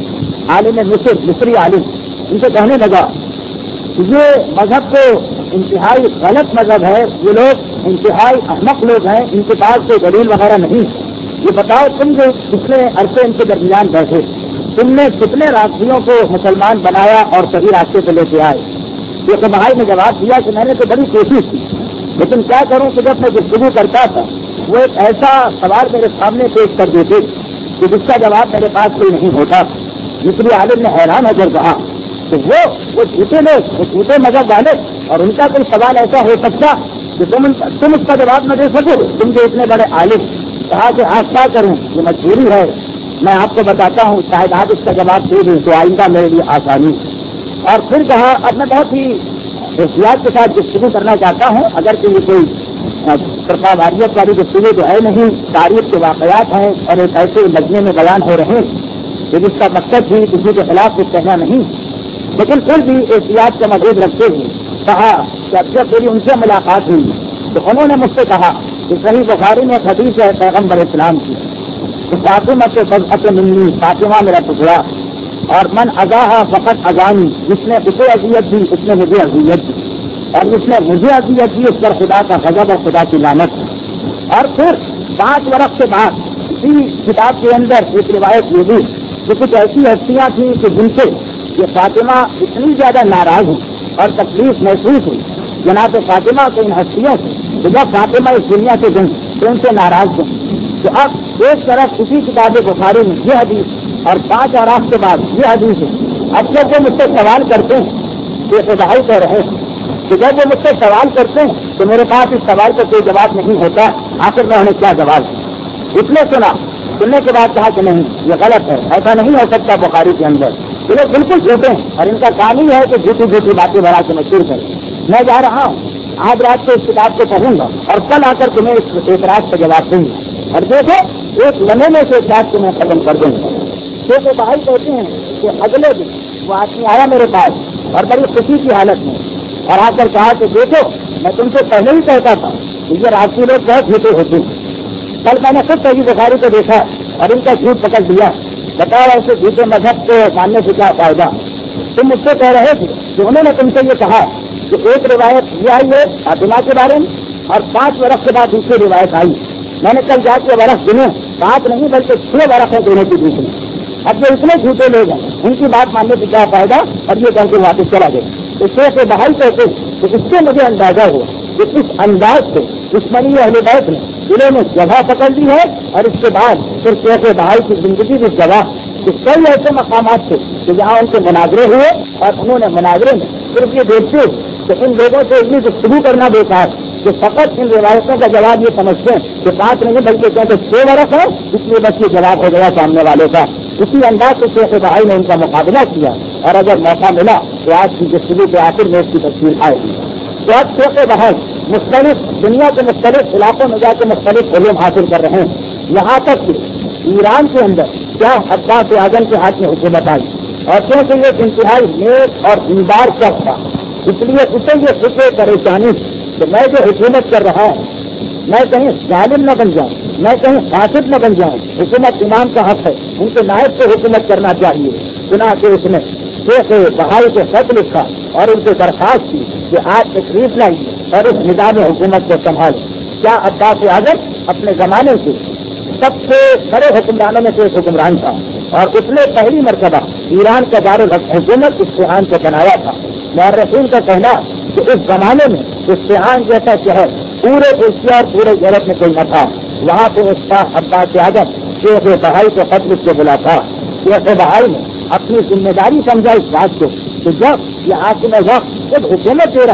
عالم مصری عالم ان سے کہنے لگا کہ یہ مذہب تو انتہائی غلط مذہب ہے، یہ لوگ انتہائی احمق لوگ ہیں، ان کے پاس کوئی دلیل وغیرہ نہیں۔ یہ بتاؤ تم جو کتنے عرصے ان کے درمیان بیٹھے، تم نے کتنے رافضیوں کو مسلمان بنایا اور صحیح راستے پہ لے کے آئے؟ شیخ بہائی نے جواب دیا کہ میں نے تو بڑی کوشش کی، لیکن کیا کروں کہ جب میں گفتگو کرتا تھا وہ ایک ایسا سوال میرے سامنے پیش کر دیتے کہ جس کا جواب میرے پاس کوئی نہیں ہوتا۔ مصری عالم نے حیران ہو کر کہا کہ وہ جھوٹے لوگ، وہ جھوٹے مذہب والے، اور ان کا کوئی سوال ایسا ہو سکتا کہ تم اس کا جواب نہ دے سکو، تم جو اتنے بڑے عالم؟ کہا کہ آج کیا کروں، یہ مجبوری ہے، میں آپ کو بتاتا ہوں، شاید آپ اس کا جواب دے دیں تو آئندہ میرے لیے آسانی۔ اور پھر کہا اب میں بہت ہی احتیاط کے ساتھ گفتگو کرنا چاہتا ہوں، اگر کہ یہ کوئی فرقہ واریت والی گفتگو تو ہے نہیں، تاریخ کے واقعات ہیں اور ایک ایسے مجمع میں بیان ہو رہے ہیں کہ جس کا مقصد بھی کسی کے خلاف کچھ کہنا نہیں، لیکن پھر بھی احتیاط کا مزید رکھتے ہوئے کہا کہ اب جب میری ان سے ملاقات ہوئی تو انہوں نے مجھ سے کہا کہ صحیح بخاری میں حدیث ہے پیغمبر اسلام کی کہ فاطمہ سے بضعت منی، فاطمہ میرا ٹکڑا، اور من اذاہا فقط اذانی، جس نے اسے اذیت دی اس نے مجھے اذیت دی، اور جس نے مجھے اذیت دی اس پر خدا کا غضب اور خدا کی لعنت۔ اور پھر 5 برس کے بعد اسی کتاب کے اندر ایک روایت یہ بھی کہ کچھ ایسی ہستیاں تھیں کہ جن سے یہ فاطمہ اتنی زیادہ ناراض ہوئی اور تکلیف محسوس ہوئی جناب فاطمہ کو ان ہستیوں سے، تو جب فاطمہ اس دنیا سے گئی تو ان سے ناراض ہوئی۔ تو اب ایک طرف اسی کتاب بخاری میں یہ حدیث اور 5 آراف کے بعد یہ حدیث ہے۔ اب جب وہ مجھ سے سوال کرتے ہیں کہ خدائی کہہ رہے ہیں کہ جب وہ مجھ سے سوال کرتے ہیں تو میرے پاس اس سوال کا کوئی جواب نہیں ہوتا، آخر میں انہیں کیا جواب ہے؟ اس نے سننے کے بعد کہا کہ نہیں یہ غلط ہے، ایسا نہیں ہو سکتا بخاری کے اندر، یہ لوگ بالکل جھوٹے ہیں اور ان کا کام ہی ہے کہ جھوٹی جھوٹی باتیں بنا کے مشہور کریں۔ میں جا رہا ہوں آج رات کو اس کتاب کو پڑھوں گا اور کل آ کر تمہیں اس اعتراض کا جواب دوں گا، اور دیکھو ایک لمحے میں سے اعتراض کو میں ختم کر دوں گا۔ شیخ بہائی کہتے ہیں کہ اگلے دن وہ آدمی آیا میرے پاس اور بڑی خوشی کی حالت میں، اور آ کر کہا کہ دیکھو میں تم سے پہلے ہی کہتا تھا کہ یہ رافضی لوگ بہت جھوٹے ہوتے ہیں، کل میں نے خود صحیح بخاری کو دیکھا اور ان کا جھوٹ پکڑ دیا، بتاؤ ایسے جھوٹے مذہب کو ماننے سے کیا فائدہ؟ تم مجھ سے کہہ رہے تھے کہ انہوں نے تم سے یہ کہا کہ ایک روایت یہ آئی ہے فاطمہ کے بارے میں اور 5 برس کے بعد دوسری روایت آئی، میں نے کل جا کے برس گنے 5 نہیں بلکہ 6 برس ہیں دونوں کی دوسری۔ اب جو اتنے جھوٹے لوگ ہیں ان کی بات ماننے سے کیا فائدہ؟ اور یہ کہہ کے واپس چلا گیا۔ تو شیخ بہائی کہتے تو اس سے مجھے اندازہ ہوا کہ اس انداز سے دشمنی اہل بیت نے دلوں میں جگہ پکڑ دی ہے، اور اس کے بعد پھر شیخ بہائی کی زندگی کی جگہ کہ کئی ایسے مقامات تھے کہ جہاں ان کے مناظرے ہوئے اور انہوں نے مناظرے میں صرف یہ دیکھتے ہوئے کہ ان لوگوں سے اتنی گفتگو کرنا بیکار کہ فقط ان روایتوں کا جواب یہ سمجھتے ہیں کہ 5 نہیں بلکہ کہتے 6 برس ہے، اس لیے بس یہ جواب ہو گیا سامنے والے کا۔ اسی انداز سے شیخ بہائی نے ان کا مقابلہ کیا، اور اگر موقع ملا تو آج کی گفتگو کے آخر میں اس کی تفصیل آئے گی۔ تو اب شیخ بہائی مختلف دنیا کے مختلف علاقوں میں جا کے مختلف علوم حاصل کر رہے ہیں، یہاں تک کہ ایران کے اندر کیا عباس اعظم کے ہاتھ میں حکومت آئی، اور کیونکہ یہ انتہائی نیک اور دیندار شخص تھا اس لیے اسے یہ فکر پریشانی کہ میں جو حکومت کر رہا ہوں میں کہیں ظالم نہ بن جاؤں، میں کہیں فاسد نہ بن جاؤں، حکومت امام کا حق ہے، ان کے نائب سے حکومت کرنا چاہیے۔ چنانچہ اس نے شیخ بہائی کو خط لکھا اور ان سے درخواست کی کہ آپ تشریف لائیے اور اس نظام حکومت کو سنبھالیں۔ کیا عباس اعظم اپنے زمانے سے سب سے بڑے حکمرانوں میں سے ایک حکمران تھا، اور اس نے پہلی مرتبہ ایران کا دارالحکومت اصفہان کو بنایا تھا۔ مورخین کا کہنا کہ اس زمانے میں اصفہان جیسا شہر پورے ایشیا اور پورے یورپ میں کوئی نہ تھا، وہاں پہ اس کا عباس اعظم شیخ بہائی کو خط لکھ کے بلا تھا۔ شیخ بہائی نے اپنی ذمہ داری سمجھا اس بات کو کہ جب یہ حاکم وقت جب حکومت دے رہا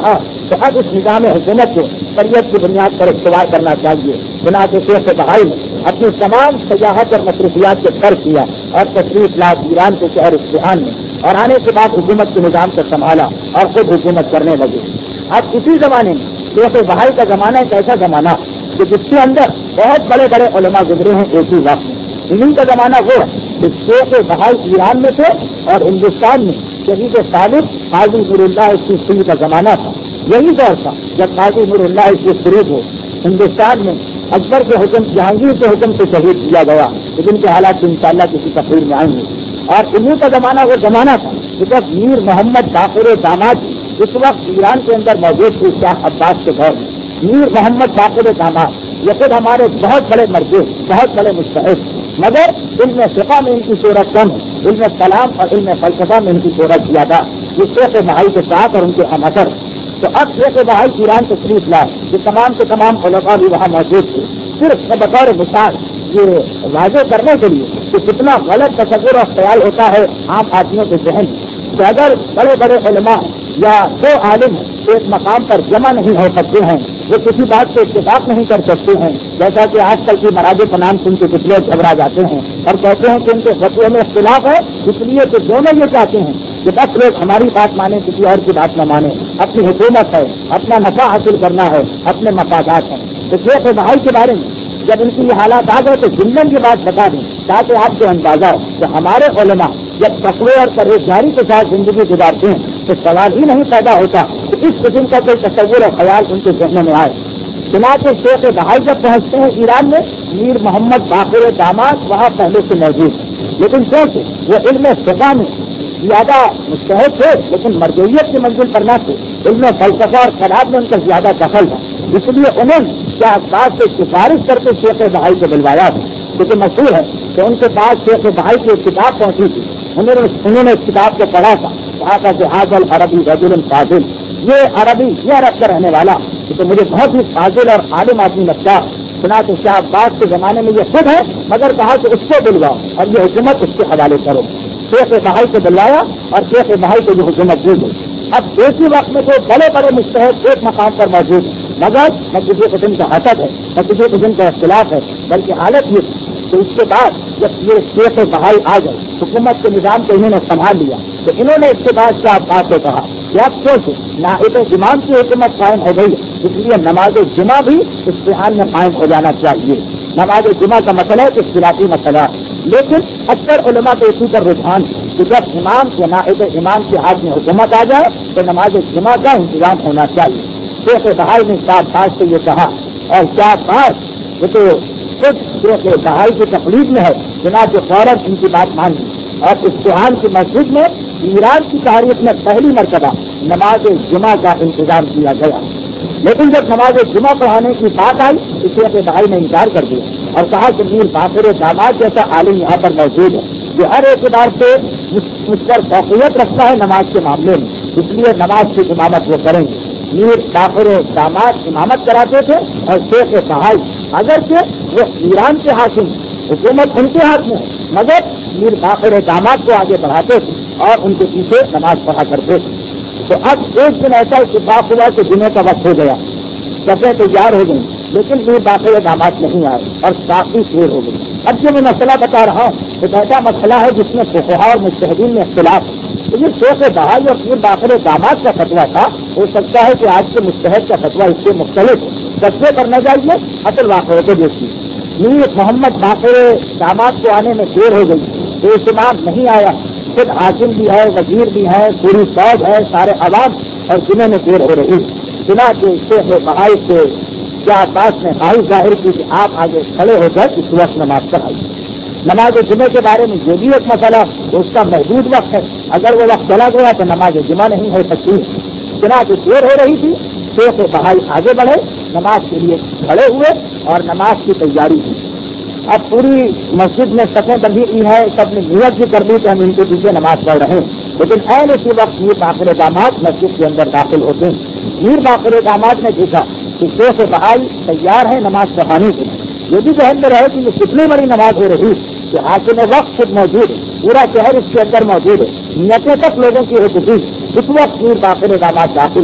تو اب اس نظام حکومت کو شریعت کی بنیاد پر استوار کرنا چاہیے۔ چنانچہ شیخ بہائی نے اپنی تمام سیاحت اور مصروفیات کو ترک کیا اور تشریف لا ایران کے شہر اصفہان میں، اور آنے کے بعد حکومت کے نظام کو سنبھالا اور خود حکومت کرنے لگے۔ اب اسی زمانے میں شیخ بہائی کا زمانہ ایک ایسا زمانہ کہ جس کے اندر بہت بڑے بڑے علماء گزرے ہیں ایک ہی وقت میں۔ انہیں کا زمانہ وہ ہے کہ شیخ بہائی ایران میں تھے اور ہندوستان میں شہید صادق قاضی نور اللہ چشتی کا زمانہ تھا۔ یہی دور تھا جب قاضی نور اللہ چشتی کو ہندوستان میں اکبر کے حکم، جہانگیر کے حکم سے شہید کیا گیا، لیکن کے حالات انشاءاللہ کسی تقریر میں آئیں گے۔ اور انہیں کا زمانہ وہ زمانہ تھا کہ جب میر محمد باقر داماد اس وقت ایران کے اندر موجود تھی شاہ عباس کے دور میں۔ میر محمد باقر داماد یہ خود ہمارے بہت بڑے مرجع، بہت بڑے مجتہد، مگر علم فقہ میں ان کی شہرت کم ہے، علم کلام اور علم فلسفہ میں ان کی شہرت زیادہ، یہ شیخ بہائی کے ساتھ اور ان کے ہم اثر۔ تو اب شیخ بہائی ایران تشریف لائے، یہ تمام کے تمام علماء بھی وہاں موجود تھے، صرف بطور مثال یہ واضح کرنے کے لیے کہ کتنا غلط تصور اور خیال ہوتا ہے عام آدمیوں کے ذہن میں کہ اگر بڑے بڑے علماء یا دو عالم ایک مقام پر جمع نہیں ہو سکتے ہیں، وہ کسی بات سے اتفاق نہیں کر سکتے ہیں، جیسا کہ آج کل کی مراجع کا نام سن کے کچھ لوگ گھبرا جاتے ہیں اور کہتے ہیں کہ ان کے فتوے میں اختلاف ہے، اس لیے کہ دونوں یہ چاہتے ہیں کہ 10 لوگ ہماری بات مانیں، کسی اور کی بات نہ مانیں، اپنی حکومت ہے، اپنا نفع حاصل کرنا ہے، اپنے مفادات ہیں۔ تو شیخ بہائی کے بارے میں جب ان کی یہ حالات آ گئے تو جنگل کی بات بتا دیں تاکہ آپ کو اندازہ ہو کہ ہمارے علماء جب تقوی اور پرہیزگاری کے ساتھ زندگی گزارتے ہیں تو سوال ہی نہیں پیدا ہوتا کہ اس قسم کا کوئی تصور اور خیال ان کے ذہن میں آئے۔ چنانچہ شیخ بہائی جب پہنچتے ہیں ایران میں، میر محمد باقر داماد وہاں پہلے سے موجود ہے، لیکن کیسے وہ علم فقہ میں زیادہ مستحق تھے لیکن مرجعیت کی منزل پر نہ تھے، علم فلسفہ اور کلام میں ان کا زیادہ دخل تھا، اس لیے انہوں نے کیا بات سے سفارش کر کے شیخ بہائی کو بلوایا تھا، کیونکہ مشہور ہے کہ ان کے پاس شیخ بہائی کی ایک کتاب پہنچی تھی، انہوں نے اس کتاب کو پڑھا تھا، کہا تھا کہ حاضل عربی رجل فاضل، یہ عربی یہ عرب کا رہنے والا تو مجھے بہت ہی فاضل اور عالم آدمی لگتا ہے۔ سنا تو شاہ عباس کے زمانے میں یہ خود ہے، مگر کہا کہ اس کو بلواؤ اور یہ حکومت اس کے حوالے کرو۔ شیخ بہائی کو بلوایا اور شیخ بہائی کو یہ حکومت دی گئی۔ اب ایک ہی وقت میں تو بڑے بڑے مجتہد ایک مقام پر موجود ہیں، مگر نہ کسی قسم کا حسد ہے نہ کسی قسم کا اختلاف ہے، بلکہ حالت یہ تو اس کے بعد جب یہ شیخ بہائی آ گئے، حکومت کے نظام کو انہوں نے سنبھال لیا، تو انہوں نے اس کے بعد شاہ عباس کو کہا کہ اب سوچو نائب امام کی حکومت قائم ہو گئی، اس لیے نماز جمعہ بھی اصفہان میں قائم ہو جانا چاہیے۔ نماز جمعہ کا مسئلہ ہے اختلافی مسئلہ، لیکن اکثر علماء کو اسی پر رجحان کہ جب امام یا نائب امام کے ہاتھ میں حکومت آ جائے تو نماز جمعہ کا انتظام ہونا چاہیے۔ شیخ بہائی نے شاہ عباس سے یہ کہا، اور شاہ عباس یہ تو خود شیخ بہائی کی تقلید میں ہے، چنانچہ فوراً ان کی بات مان لی اور اصفہان کی مسجد میں ایران کی تاریخ میں پہلی مرتبہ نماز جمعہ کا انتظام کیا گیا۔ لیکن جب نماز جمعہ پڑھانے کی بات آئی تو شیخ بہائی نے انکار کر دیا اور کہا کہ میر باقر داماد جیسا عالم یہاں پر موجود ہے جو ہر اعتبار سے مجھ پر فوقیت رکھتا ہے نماز کے معاملے میں، اس لیے نماز کی امامت وہ کریں گے۔ میر باقر داماد امامت کراتے تھے اور شیخ بہائی اگرچہ وہ ایران کے حاکم، حکومت ان کے ہاتھ میں ہے، مگر میر باقر داماد کو آگے بڑھاتے تھے اور ان کے پیچھے نماز پڑھا کرتے تھے۔ تو اب ایک دن ایسا اتفاق ہوا کہ جمعے کا وقت ہو گیا، سبیں تیار ہو گئی، لیکن میر باقر داماد نہیں آئے اور کافی دیر ہو گئی۔ اب جو میں مسئلہ بتا رہا ہوں ایک ایسا مسئلہ ہے جس میں فقہاء اور مجتہدین میں اختلاف ہے، تو یہ شیخ بہائی اور میر باقر داماد کا فتویٰ تھا، ہو سکتا ہے کہ آج کے مجتہد کا فتویٰ اس سے مختلف ہو، سچے کرنا چاہیے اصل واقعے کو دیکھیے۔ میر محمد باقر داماد کو آنے میں دیر ہو گئی، تو امام نہیں آیا، خود حاکم بھی ہے، وزیر بھی ہے، پوری فوج ہے، سارے عوام، اور جمعے میں دیر ہو رہی، چنانچہ شیخ بہائی سے شاہ عباس نے خواہش ظاہر کی کہ آپ آگے کھڑے ہو کر اس وقت نماز پڑھائیے۔ نماز جمعے کے بارے میں یہ بھی ایک مسئلہ تو اس کا محدود وقت ہے، اگر وہ وقت چلا گیا تو نماز جمعہ نہیں ہو سکتی۔ چنانچہ دیر ہو رہی تھی، شیخ بہائی آگے بڑھے، نماز کے لیے کھڑے ہوئے اور نماز کی تیاری کی۔ اب پوری مسجد میں صفیں بندھی ہوئی ہے، سب نے نیت بھی کر دی کہ ہم ان کے پیچھے نماز پڑھ رہے ہیں، لیکن عین اسی وقت میر باقر داماد مسجد کے اندر داخل ہوتے ہیں۔ میر باقر داماد نے دیکھا کہ شیخ بہائی تیار ہے نماز پڑھانے کے لیے، یہ بھی ذہن میں رہے کہ یہ کتنی بڑی نماز ہو رہی کہ حاکم وقت خود موجود ہے، پورا شہر اس کے اندر موجود ہے، نیتیں تک لوگوں کی ہو چکی۔ اس وقت میر باقر داماد داخل ہوئے،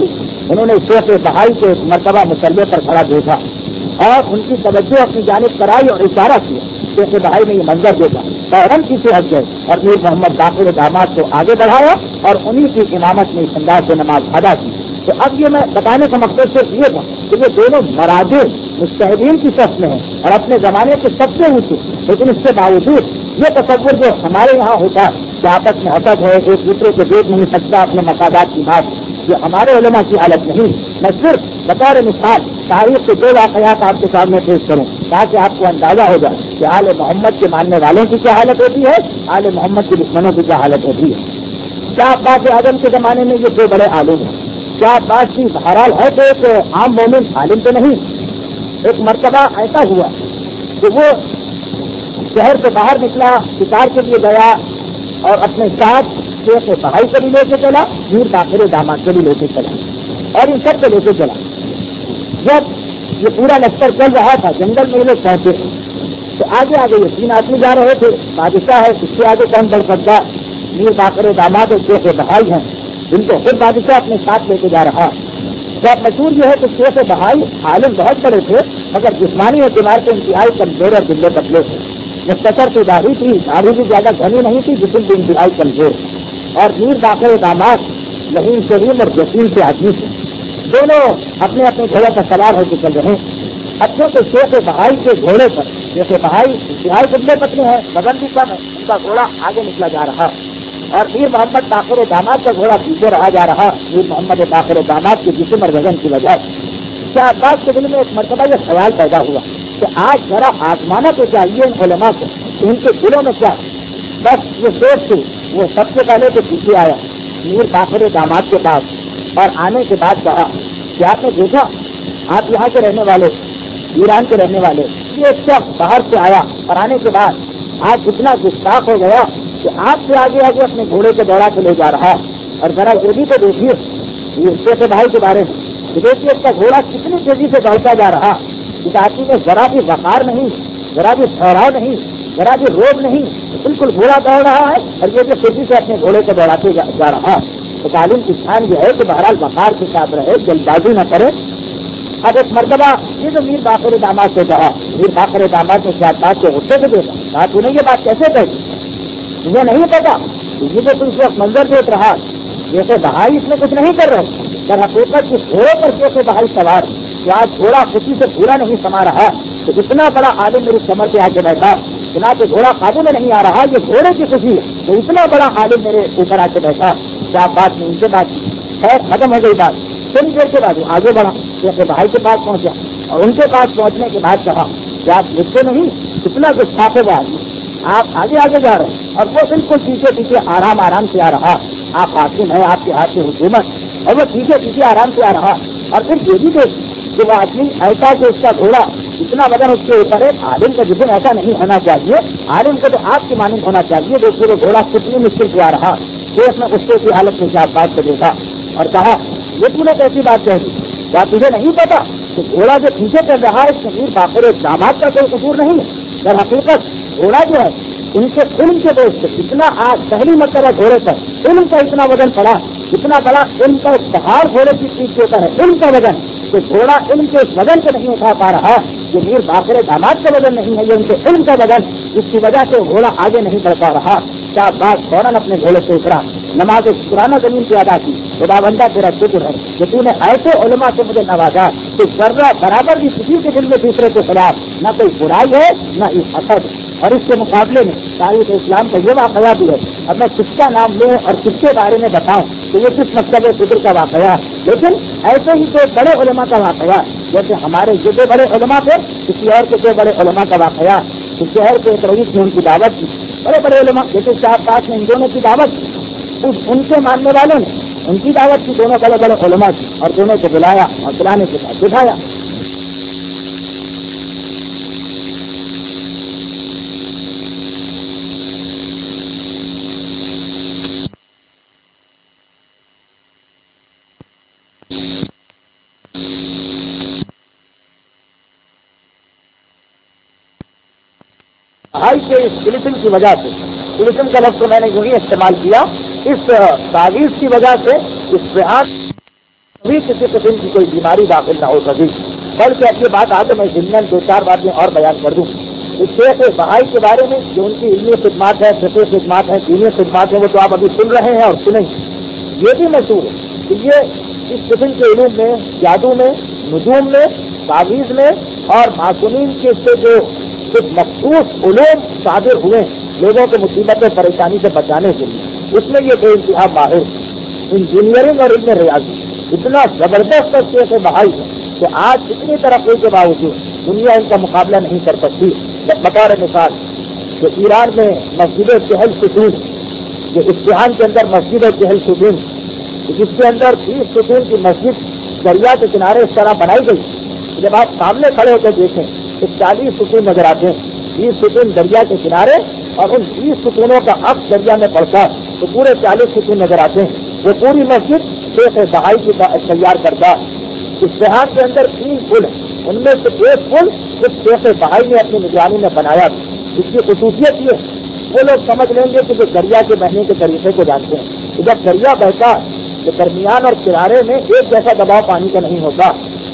انہوں نے شیخ بہائی کو ایک مرتبہ مسلح پر کھڑا دیکھا اور ان کی توجہ اپنی جانب کرائی اور اشارہ کیا. شیخ بہائی نے یہ منظر دیکھا، فوراً پیچھے ہٹ گئے اور میر محمد باقر داماد کو آگے بڑھایا اور انہی کی امامت میں اس انداز سے نماز ادا کی. تو اب یہ میں بتانے کا مقصد صرف یہ تھا کہ یہ دونوں مراجع مجتہدین کی صف میں ہیں اور اپنے زمانے کے سب سے اونچے، لیکن اس کے باوجود یہ تصور جو ہمارے یہاں ہوتا ہے کہ آپس میں حسد ہے، ایک دوسرے کو دیکھ نہیں سکتا اپنے مفادات کی بات، یہ ہمارے علماء کی حالت نہیں. میں صرف بطور مثال تاریخ کے 2 واقعات آپ کے سامنے پیش کروں تاکہ آپ کو اندازہ ہو جائے کہ آل محمد کے ماننے والوں کی کیا حالت ہوتی ہے، آل محمد کے دشمنوں کی کیا حالت ہوتی ہے. کیا عباس اعظم کے زمانے میں یہ 2 بڑے عالم ہیں؟ کیا عباس کی بہرحال ہے تو ایک عام مومن عالم تو نہیں. ایک مرتبہ ایسا ہوا کہ وہ شہر سے باہر نکلا، شکار کے لیے گیا اور اپنے ساتھ شیخ بہائی کو بھی لے کے چلا، میر باقر داماد کو بھی لے کے چلا اور ان سب کو لے کے چلا. جب یہ پورا لشکر چل رہا تھا، جنگل میں یہ لوگ پہنچے تو آگے آگے یہ 3 آدمی جا رہے تھے. بادشاہ ہے، اس سے آگے کون بڑھ سکتا؟ میر باقر داماد اور شیخ بہائی ہیں، جن کو خود بادشاہ اپنے ساتھ لے کے جا رہا. تو مشہور یہ ہے کہ شیخ بہائی عالم بہت بڑے تھے مگر جسمانی اعتبار سے انتہائی کمزور اور دلے پتلے تھے. مختصر تو داڑھی تھی، داڑھی بھی زیادہ گھنی نہیں تھی، جسم بھی انتہائی کمزور. اور میر باقر داماد لہیم شریم اور جسیم سے آدمی تھے. دونوں اپنے اپنے گھوڑے پر سوار ہو کے چل رہے ہیں. اچھے تو شیخ بہائی کے گھوڑے پر، شیخ بہائی انتہائی دلے پتلے ہیں، بدن بھی کم ہے، ان کا گھوڑا آگے نکلا جا رہا اور میر محمد باقر داماد کا گھوڑا پیچھے رہا جا رہا. میر محمد باقر داماد کے جسم اور وزن کی وجہ کیا عباس کے دل میں ایک مرتبہ یہ خیال پیدا ہوا کہ آج ذرا آزمانا تو چاہیے ان علماء کو، ان کے دلوں میں کیا. بس یہ سوچ تھی وہ سب سے پہلے تو پیچھے آیا میر باقر داماد کے پاس اور آنے کے بعد کہا کہ آپ نے دیکھا، آپ یہاں کے رہنے والے، ایران کے رہنے والے، یہ شخص باہر سے آیا اور آنے کے بعد آج اتنا گستاخ ہو گیا کہ آپ سے آگے آگے اپنے گھوڑے کے دوڑا کے لے جا رہا. اور ذرا یہ بھی تو دیکھیے یہ شیخ بھائی کے بارے میں کہ دیکھیے اس کا گھوڑا کتنی تیزی سے دوڑتا جا رہا. اس آدمی میں ذرا بھی وقار نہیں، ذرا بھی ٹھہراؤ نہیں، ذرا بھی روب نہیں، بالکل گھوڑا دوڑ رہا ہے اور یہ جو تیزی سے اپنے گھوڑے کو دوڑاتے جا رہا. تو تعلیم کی شان یہ ہے کہ بہرحال وقار کے ساتھ رہے، جلد بازی نہ کرے. اب ایک مرتبہ یہ جو میر باقر داماد سے کہا، میر باقر داماد نے کیا بات کے غصے سے دیکھا، کہا تو نے یہ بات کیسے کہی؟ مجھے نہیں پتا. یہ جو تم سے منظر دیکھ رہا جیسے بہائی اس میں کچھ نہیں کر رہے. در حقیقت اس گھوڑے پر جیسے بہائی سوار کہ آج گھوڑا خوشی سے پورا نہیں سما رہا تو اتنا بڑا عالم میری کمر پہ آ کے بیٹھا، چنانچہ گھوڑا قابو میں نہیں آ رہا، یہ گھوڑے کی خوشی ہے تو اتنا بڑا عالم میرے اوپر آ کے بیٹھا. کیا بات نہیں، ان سے بات خیر ختم ہو گئی بات. تھوڑی دیر کے بعد آگے بڑھا، جیسے بھائی کے پاس پہنچا اور ان کے پاس پہنچنے کے بعد کہا کہ آپ مجھ سے نہیں، کتنا گستاخ ہوا آپ آگے آگے جا رہے ہیں اور وہ بالکل پیچھے پیچھے آرام آرام سے آ رہا. آپ حاکم ہیں، آپ کے ہاتھ میں حکومت، اور وہ پیچھے پیچھے آرام سے آ رہا. اور پھر یہ بھی دیکھ کہ وہ آدمی ایسا کہ اس کا گھوڑا اتنا وزن اس کے اوپر ہے. عالم کا جسم ایسا نہیں ہونا چاہیے، عالم کو تو آپ کی مانند ہونا چاہیے. دیکھیے وہ گھوڑا کتنی مشکل سے آ رہا. شیخ نے غصے کی حالت میں کیا بات کو دیکھا اور کہا یہ تم نے کیسی بات کہہ دی؟ کیا تجھے نہیں پتا کہ گھوڑا جو پیچھے چل رہا ہے میر باقر داماد کا کوئی قصور نہیں ہے؟ در حقیقت گھوڑا جو ہے ان کے علم کے دوست اتنا آج پہلی مرتبہ گھوڑے پر علم کا اتنا وزن پڑا، اتنا بڑا علم کا ایک پہاڑ گھوڑے کی پیٹ کے اوپر ہے، علم کا وزن کہ گھوڑا علم کے اس وزن کو نہیں اٹھا پا رہا. یہ میر باقر داماد کا وزن نہیں ہے، یہ ان کے علم کا وزن، جس کی وجہ سے گھوڑا آگے نہیں بڑھ پا رہا. کیا بات فوراً اپنے گھوڑے سے اترا، نماز شکرانہ زمین سے ادا کی. خدا بندہ تیرا شکر ہے کہ تو نے ایسے علماء سے مجھے نوازا کہ ذرہ برابر بھی کسی کے دل میں دوسرے کے خلاف نہ کوئی برائی ہے نہ اس حسد. اور اس کے مقابلے میں تاریخ اسلام کا یہ واقعہ بھی ہے. اب میں کس کا نام لوں اور کس کے بارے میں بتاؤں کہ یہ کس مکتب فکر کا واقعہ، لیکن ایسے ہی کوئی بڑے علماء کا واقعہ، جیسے ہمارے جو بڑے علماء تھے کسی اور کے جو بڑے علماء کا واقعہ. اس شہر کے ایک رئیس نے ان کی دعوت کی، بڑے بڑے علماء جیسے شاہ پاک نے ان دونوں کی دعوت کی. ان کے ماننے والوں نے ان کی دعوت کی، دونوں بڑے بڑے علماء کی، اور دونوں کو بلایا اور بلانے کے بعد بٹھایا. کے اس بلٹن کی وجہ سے، بلٹن کا لفظ میں نے یوں ہی استعمال کیا، اس تعویذ کی وجہ سے، اس بحث بھی کسی قسم کی کوئی بیماری داخل نہ ہو سکی. بلکہ اب یہ بات آگے میں ضمن 2-4 باتیں اور بیان کر دوں. اس شیخ بہائی کے بارے میں جو ان کی علمی خدمات ہے، فقہی خدمات ہیں، دینی خدمات ہیں، وہ تو آپ ابھی سن رہے ہیں اور سنیں. یہ بھی مشہور ہے کہ یہ اس قسم کے علوم میں، جادو میں، نجوم میں، تعویذ میں اور معصومین کے سے جو کچھ مخصوص علوم صادر ہوئے لوگوں کو مصیبت اور پریشانی سے بچانے کے لیے، اس میں یہ بے انتہا ماہر. انجینئرنگ اور علم ریاضی اتنا زبردست شیخ بہائی ہے کہ آج اتنی ترقی کے باوجود دنیا ان کا مقابلہ نہیں کر سکتی. بطور مثال کہ ایران میں مسجد چہل ستون، یہ امتحان کے اندر مسجد چہل ستون، جس کے اندر 30 ستون کی مسجد دریا کے کنارے اس طرح بنائی گئی. جب آپ سامنے کھڑے ہو کر دیکھیں تو 40 ستون نظر آتے ہیں. 20 ستون دریا کے کنارے اور ان 20 ستونوں کا عکس دریا میں پڑتا تو پورے 40 ستون نظر آتے ہیں. وہ پوری مسجد شیخ بہائی کی تیار کرتا. امتحان کے اندر 3 پل ہیں، ان میں سے ایک پل خود شیخ بہائی نے اپنی نگرانی میں بنایا. اس کی خصوصیت یہ وہ لوگ سمجھ لیں گے کہ جو دریا کے بہنے کے طریقے کو جانتے ہیں کہ جب دریا بہتا تو درمیان اور کنارے میں ایک جیسا دباؤ پانی کا نہیں ہوتا،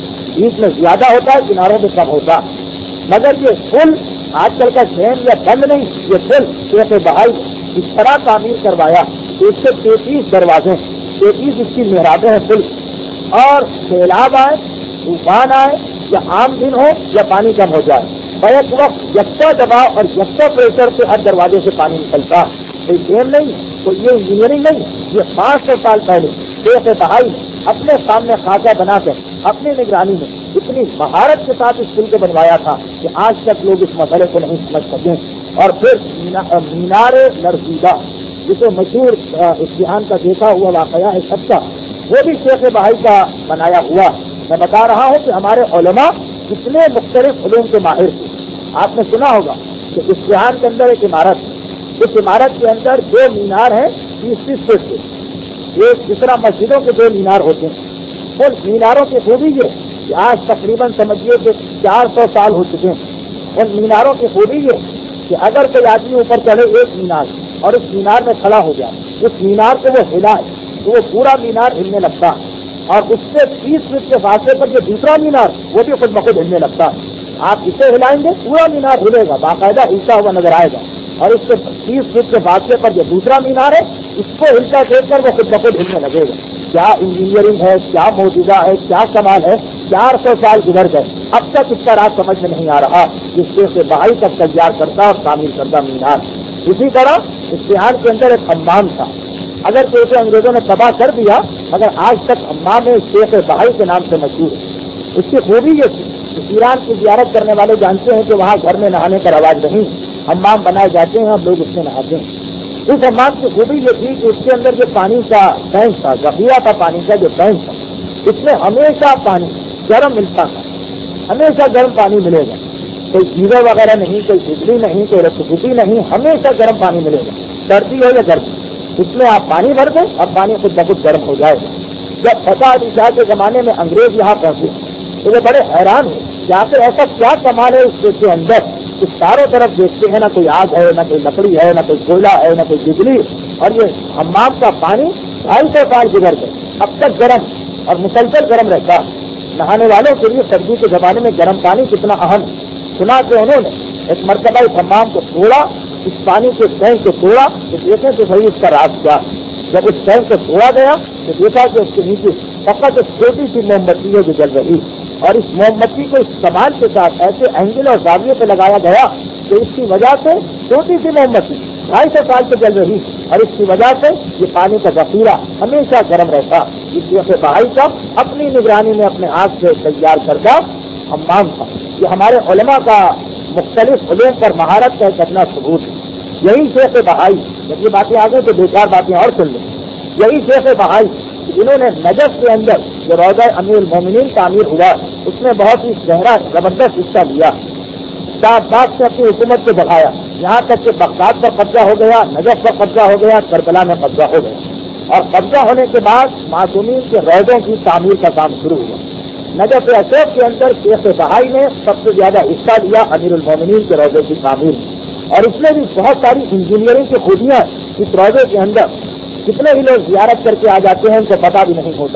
بیچ میں زیادہ ہوتا ہے، کناروں میں کم ہوتا. مگر یہ پل آج کل کا ڈیم یا بند نہیں، یہ پل شیخ بہائی اس طرح تعمیر کروایا کہ اس سے 33 دروازے، 33 اس کی محرابیں ہیں پل. اور سیلاب آئے، طوفان آئے یا عام دن ہو یا پانی کم ہو جائے، بیک وقت یکساں دباؤ اور یکساں پریشر سے ہر دروازے سے پانی نکلتا. کوئی ڈیم نہیں، کوئی یہ انجینئرنگ نہیں. یہ 500 سال پہلے شیخ بہائی اپنے سامنے خاکہ بنا کر اپنی نگرانی میں اتنی مہارت کے ساتھ اس پل کو بنوایا تھا کہ آج تک لوگ اس مسئلے کو نہیں سمجھ سکیں. اور پھر مینار لرزیدہ، جسے مشہور امتحان کا دیکھا ہوا واقعہ ہے سب کا، وہ بھی شیخ بہائی کا بنایا ہوا. میں بتا رہا ہوں کہ ہمارے علماء کتنے مختلف علوم کے ماہر تھے. آپ نے سنا ہوگا کہ امتحان کے اندر ایک عمارت، اس عمارت کے اندر 2 مینار ہیں 30 فٹ کے. ایک جس طرح مسجدوں کے 2 مینار ہوتے ہیں، ان میناروں کی خوبی یہ کہ آج تقریباً سمجھیے کہ 400 سال ہو چکے ہیں. ان میناروں کی خوبی یہ کہ اگر کوئی آدمی اوپر چڑھے ایک مینار اور اس مینار میں کھڑا ہو جائے، اس مینار کو وہ ہلائے تو وہ پورا مینار ہلنے لگتا. اور اس سے 30 فٹ کے فاصلے پر جو دوسرا مینار وہ بھی خود بخود ہلنے لگتا. آپ اسے ہلائیں گے پورا مینار ہلے گا، باقاعدہ ہلتا ہوا نظر آئے گا. اور اس سے 30 فٹ کے فاصلے پر جو دوسرا مینار ہے اس کو ہلتا دیکھ کر وہ خود بخود ہلنے لگے گا. کیا انجینئرنگ ہے، کیا معجزہ ہے، کیا کمال ہے. 400 سال گزر گئے، اب تک اس کا راز سمجھ میں نہیں آ رہا جس شیخ بہائی تک تیار کرتا اور تعمیر کرتا مینار. اسی طرح امتحان کے اندر ایک حمام تھا، اگر تو اسے انگریزوں نے تباہ کر دیا مگر آج تک حمام شیخ بہائی کے نام سے مشہور ہے. اس کی خوبی یہ تھی کہ ایران کی زیارت کرنے والے جانتے ہیں کہ وہاں گھر میں نہانے کا رواج نہیں، حمام بنائے جاتے ہیں اور لوگ اس میں نہاتے ہیں. اس حمام کی خوبی یہ تھی کہ اس کے اندر جو پانی کا ٹینک تھا، ذخیرہ تھا پانی کا جو ٹینک تھا، اس میں ہمیشہ پانی گرم ملتا تھا، ہمیشہ گرم پانی ملے گا. کوئی گیزر وغیرہ نہیں، کوئی بجلی نہیں، کوئی الیکٹریسٹی نہیں، ہمیشہ گرم پانی ملے گا، سردی ہو یا گرمی. اس میں آپ پانی بھر دیں اور پانی خود بخود گرم ہو جائے گا. جب فتح علی شاہ کے زمانے میں انگریز یہاں پہنچے تو وہ بڑے حیران ہوئے کہ آخر ایسا کیا کمال ہے اس کے اندر کہ چاروں طرف دیکھتے ہیں نہ کوئی آگ ہے، نہ کوئی لکڑی ہے، نہ کوئی کوئلہ ہے، نہ کوئی بجلی. اور یہ حمام کا پانی 250 سال گزر گئے اب تک گرم اور مسلسل گرم رہتا. نہانے والوں کے لیے سردی کے زمانے میں گرم پانی کتنا اہم. سنا کہ انہوں نے ایک مرتبہ اس حمام کو توڑا، اس پانی کے ٹینک کو توڑا تو دیکھیں تو صحیح اس کا راز کیا. جب اس ٹینک کو توڑا گیا تو دیکھا کہ اس کے نیچے فقط ایک چھوٹی سی موم بتی ہے جو جل رہی، اور اس موم بتی کو اس کمان کے ساتھ ایسے اینگل اور زاویے پہ لگایا گیا کہ اس کی وجہ سے چھوٹی سی موم بتی 250 سال سے جل رہی، اور اس کی وجہ سے یہ پانی کا ذخیرہ ہمیشہ گرم رہتا. اس شیخ بہائی کا اپنی نگرانی میں اپنے ہاتھ سے تیار کردہ حمام تھا. یہ ہمارے علماء کا مختلف علوم پر مہارت کا ایک اپنا ثبوت ہے. یہی شیخ بہائی، جب یہ باتیں آگے تو 2-4 باتیں اور سن لیں. یہی شیخ بہائی جنہوں نے نجف کے اندر جو روضہ امیر المومنین تعمیر ہوا اس میں بہت ہی گہرا زبردست حصہ لیا. شاہ عباس نے اپنی حکومت کو بڑھایا یہاں تک کہ بغداد پر قبضہ ہو گیا، نجف پر قبضہ ہو گیا، کربلا میں قبضہ ہو گیا. اور قبضہ ہونے کے بعد معصومین کے روضوں کی تعمیر کا کام شروع ہوا. نجف اشوق کے اندر شیخ بہائی نے سب سے زیادہ حصہ لیا امیر المومنین کے روضے کی تعمیر میں. اور اس میں بھی بہت ساری انجینئرنگ کی خوبیاں اس روضے کے اندر. کتنے ہی لوگ زیارت کر کے آ جاتے ہیں ان کو پتا بھی نہیں ہوتا.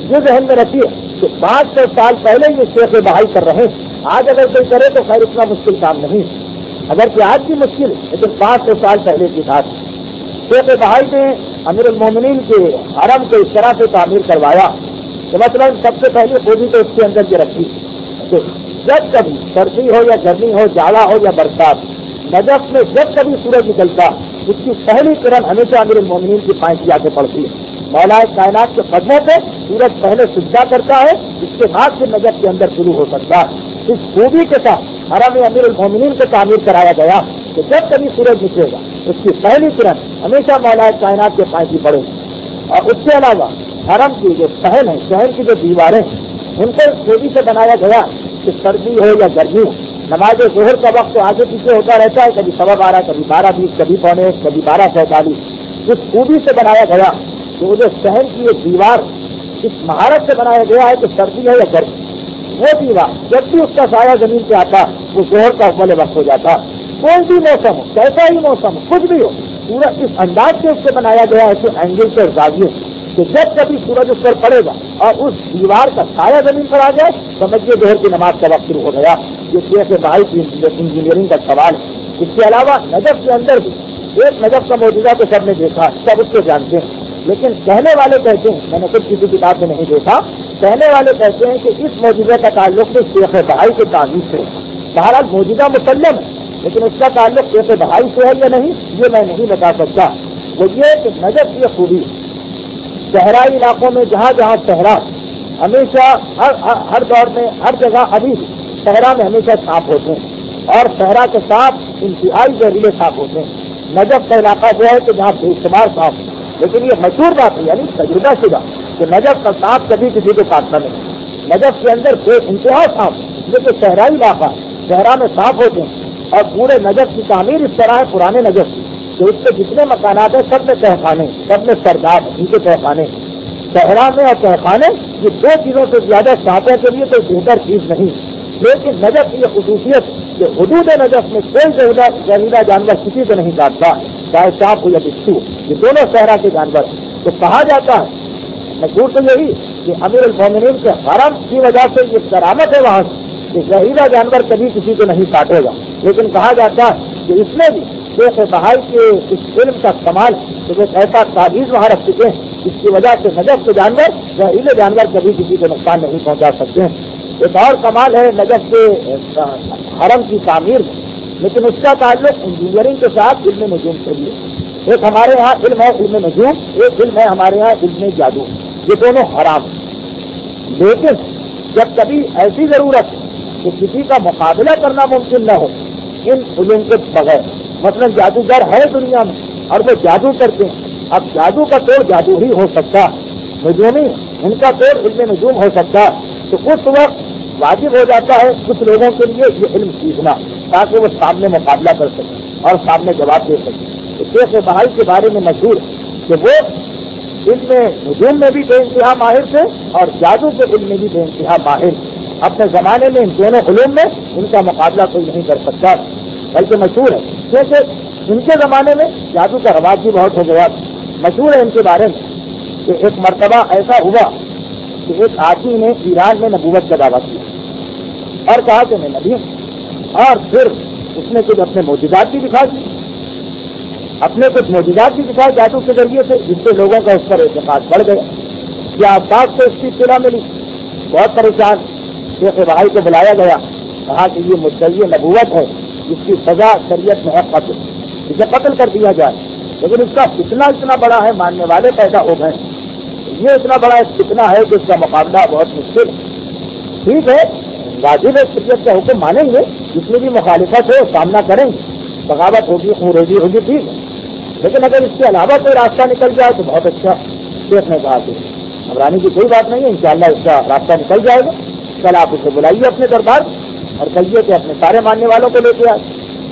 یہ ذہن میں رکھیے کہ 500 سال پہلے یہ شیخ بہائی کر رہے ہیں. آج اگر کوئی کرے تو خیر اتنا مشکل کام نہیں، اگر کہ آج بھی مشکل ہے لیکن 500 سال پہلے کی بات. شیخ بہائی نے امیر المومنین کے حرم کو اس طرح سے تعمیر کروایا کہ مطلب سب سے پہلے خوبی تو اس کے اندر یہ رکھی کہ جب کبھی سردی ہو یا گرمی ہو، جاڑا ہو یا برسات، نجف میں جب کبھی سورج نکلتا اس کی پہلی کرن ہمیشہ امیر المومنین کی پائیں کی جا کے پڑتی ہے. مولا کائنات کے قدموں پہ سورج پہلے سجدہ کرتا ہے، اس کے بعد سے نجف کے اندر شروع ہو سکتا ہے. اس خوبی کے ساتھ حرم امیر المومنین کو تعمیر کرایا گیا کہ جب کبھی سورج نکلے گا اس کی پہلی کرن ہمیشہ مولا کائنات کے پائیں کی پڑے گی. اور اس کے علاوہ حرم کی جو صحن ہے، شہر کی جو دیواریں ان کو اس خوبی سے بنایا گیا کہ سردی ہو یا گرمی ہو، نماز ظہر کا وقت آگے پیچھے ہوتا رہتا ہے، کبھی 12:15، کبھی 12:20، کبھی 12:45، کبھی 12:47. اس خوبی سے بنایا گیا کہ وہ جو شہر کی ایک دیوار اس مہارت سے بنایا گیا ہے کہ سردی ہے یا گرمی، وہ دیوار جب بھی اس کا سایہ زمین پہ آتا وہ ظہر کا اول وقت ہو جاتا. کوئی بھی موسم ہو، کیسا ہی موسم ہو، کچھ بھی ہو، پورا اس انداز سے اس سے بنایا گیا ہے کہ اینگل سے زاویے کہ جب کبھی سورج اس پر پڑے گا اور اس دیوار کا سایہ زمین پر آ جائے سمجھیے ظہر کی نماز کا وقت شروع ہو گیا. یہ شیخ بہائی کی انجینئرنگ کا سوال ہے. اس کے علاوہ نجف کے اندر بھی ایک نجف کا موجودہ تو سب نے دیکھا، سب اس کو جانتے ہیں، لیکن کہنے والے کہتے ہیں، میں نے خود کسی کتاب میں نہیں دیکھا، کہنے والے کہتے ہیں کہ اس موجودہ کا تعلق تو شیخ بہائی کے تعویذ سے ہے. بہرحال موجودہ مسلم ہے لیکن اس کا تعلق شیخ بہائی سے ہے یا نہیں یہ میں نہیں بتا سکتا. وہ یہ کہ نجف کی خوبی صحرائی علاقوں میں جہاں جہاں صحرا ہمیشہ ہر دور میں ہر جگہ ابھی صحرا میں ہمیشہ سانپ ہوتے ہیں اور صحرا کے سانپ انتہائی زہریلے سانپ ہوتے ہیں. نجف کا علاقہ جو ہے کہ جہاں بے شمار سانپ، لیکن یہ مشہور بات ہے یعنی تجربہ شدہ کہ نجف کا سانپ کبھی کسی کو کاٹتا نہیں. نجف کے اندر بے انتہا سانپ، یہ تو صحرائی علاقہ صحرا میں سانپ ہوتے ہیں. اور پورے نجف کی تعمیر اس طرح ہے پرانے نجف کی کہ اس کے جتنے مکانات ہیں سب میں تہخانے، سب میں سرداب ان کے تہخانے. صحرا میں اور تہخانے یہ دو چیزوں سے زیادہ سانپوں کے لیے کوئی بہتر چیز نہیں. لیکن نجف کی یہ خصوصیت کہ حدود نجف میں کوئی زہریلا جانور کسی کو نہیں کاٹتا، چاہے سانپ ہو یا بچھو، یہ دونوں صحرا کے جانور. تو کہا جاتا ہے مشہور تو یہی کہ امیر المومنین کے حرم کی وجہ سے یہ کرامت ہے وہاں سے کہ زہریلا جانور کبھی کسی کو نہیں کاٹے گا. لیکن کہا جاتا ہے کہ اس میں بھی شیخ بہائی کے اس علم کا کمال کہ وہ ایسا تعویذ وہاں رکھ چکے ہیں جس کی وجہ سے نجف کے جانور زہریلے جانور کبھی کسی کو نقصان نہیں پہنچا سکتے ہیں. ایک اور کمال ہے نجف کے حرم کی تعمیر میں، لیکن اس کا تعلق انجینئرنگ کے ساتھ علم نجوم سے بھی ہے. ایک ہمارے یہاں علم ہے علم نجوم، ایک علم ہے ہمارے یہاں علم جادو، یہ دونوں حرام ہیں. لیکن جب کبھی ایسی ضرورت ہے کہ کسی کا مقابلہ کرنا ممکن نہ ہو ان علوم کے بغیر، مثلا جادوگر ہے دنیا میں اور وہ جادو کرتے ہیں، اب جادو کا توڑ جادو ہی ہو سکتا ہے، نجومی ان کا توڑ علم نجوم ہو سکتا ہے. تو اس وقت واجب ہو جاتا ہے کچھ لوگوں کے لیے یہ علم سیکھنا تاکہ وہ سامنے مقابلہ کر سکیں اور سامنے جواب دے سکیں. شیخ بہائی کے بارے میں مشہور کہ وہ علم نجوم میں بھی بے انتہا ماہر تھے اور جادو کے علم میں بھی بے انتہا ماہر. اپنے زمانے میں ان دونوں علوم میں ان کا مقابلہ کوئی نہیں کر سکتا، بلکہ مشہور ہے کیونکہ ان کے زمانے میں جادو کا رواج بھی بہت ہو گیا. مشہور ہے ان کے بارے میں کہ ایک مرتبہ ایسا ہوا کہ ایک آدمی نے ایران میں نبوت کا دعویٰ کیا اور کہا کہ میں نبی ہوں، اور پھر اس نے کچھ اپنے معجزات بھی دکھا دی، اپنے کچھ معجزات بھی دکھائے جادو کے ذریعے سے، جس سے لوگوں کا اس پر اعتماد بڑھ گیا. کیا عباس سے اس کی اطلاع ملی، بہت پریشان، شیخ بہائی کو بلایا گیا، کہا کہ یہ مدعی نبوت ہے، اس کی سزا شریعت میں ہے قتل، اسے قتل کر دیا جائے. لیکن اس کا اتنا بڑا ہے، ماننے والے پیدا ہو گئے، یہ اتنا بڑا فتنہ ہے کہ اس کا مقابلہ بہت مشکل. ٹھیک ہے واجب شریعت کا حکم مانیں گے، جس میں بھی مخالفت ہو سامنا کریں گے، بغاوت ہوگی، خونریزی ہوگی، ٹھیک ہے، لیکن اگر اس کے علاوہ کوئی راستہ نکل جائے تو بہت اچھا. شیخ نے کہا کہ گھبرانے کی کوئی بات نہیں ہے، انشاءاللہ اس کا راستہ نکل جائے گا. کل آپ اسے بلائیے اپنے دربار اور کہیے کہ اپنے سارے ماننے والوں کو لے کے آئے.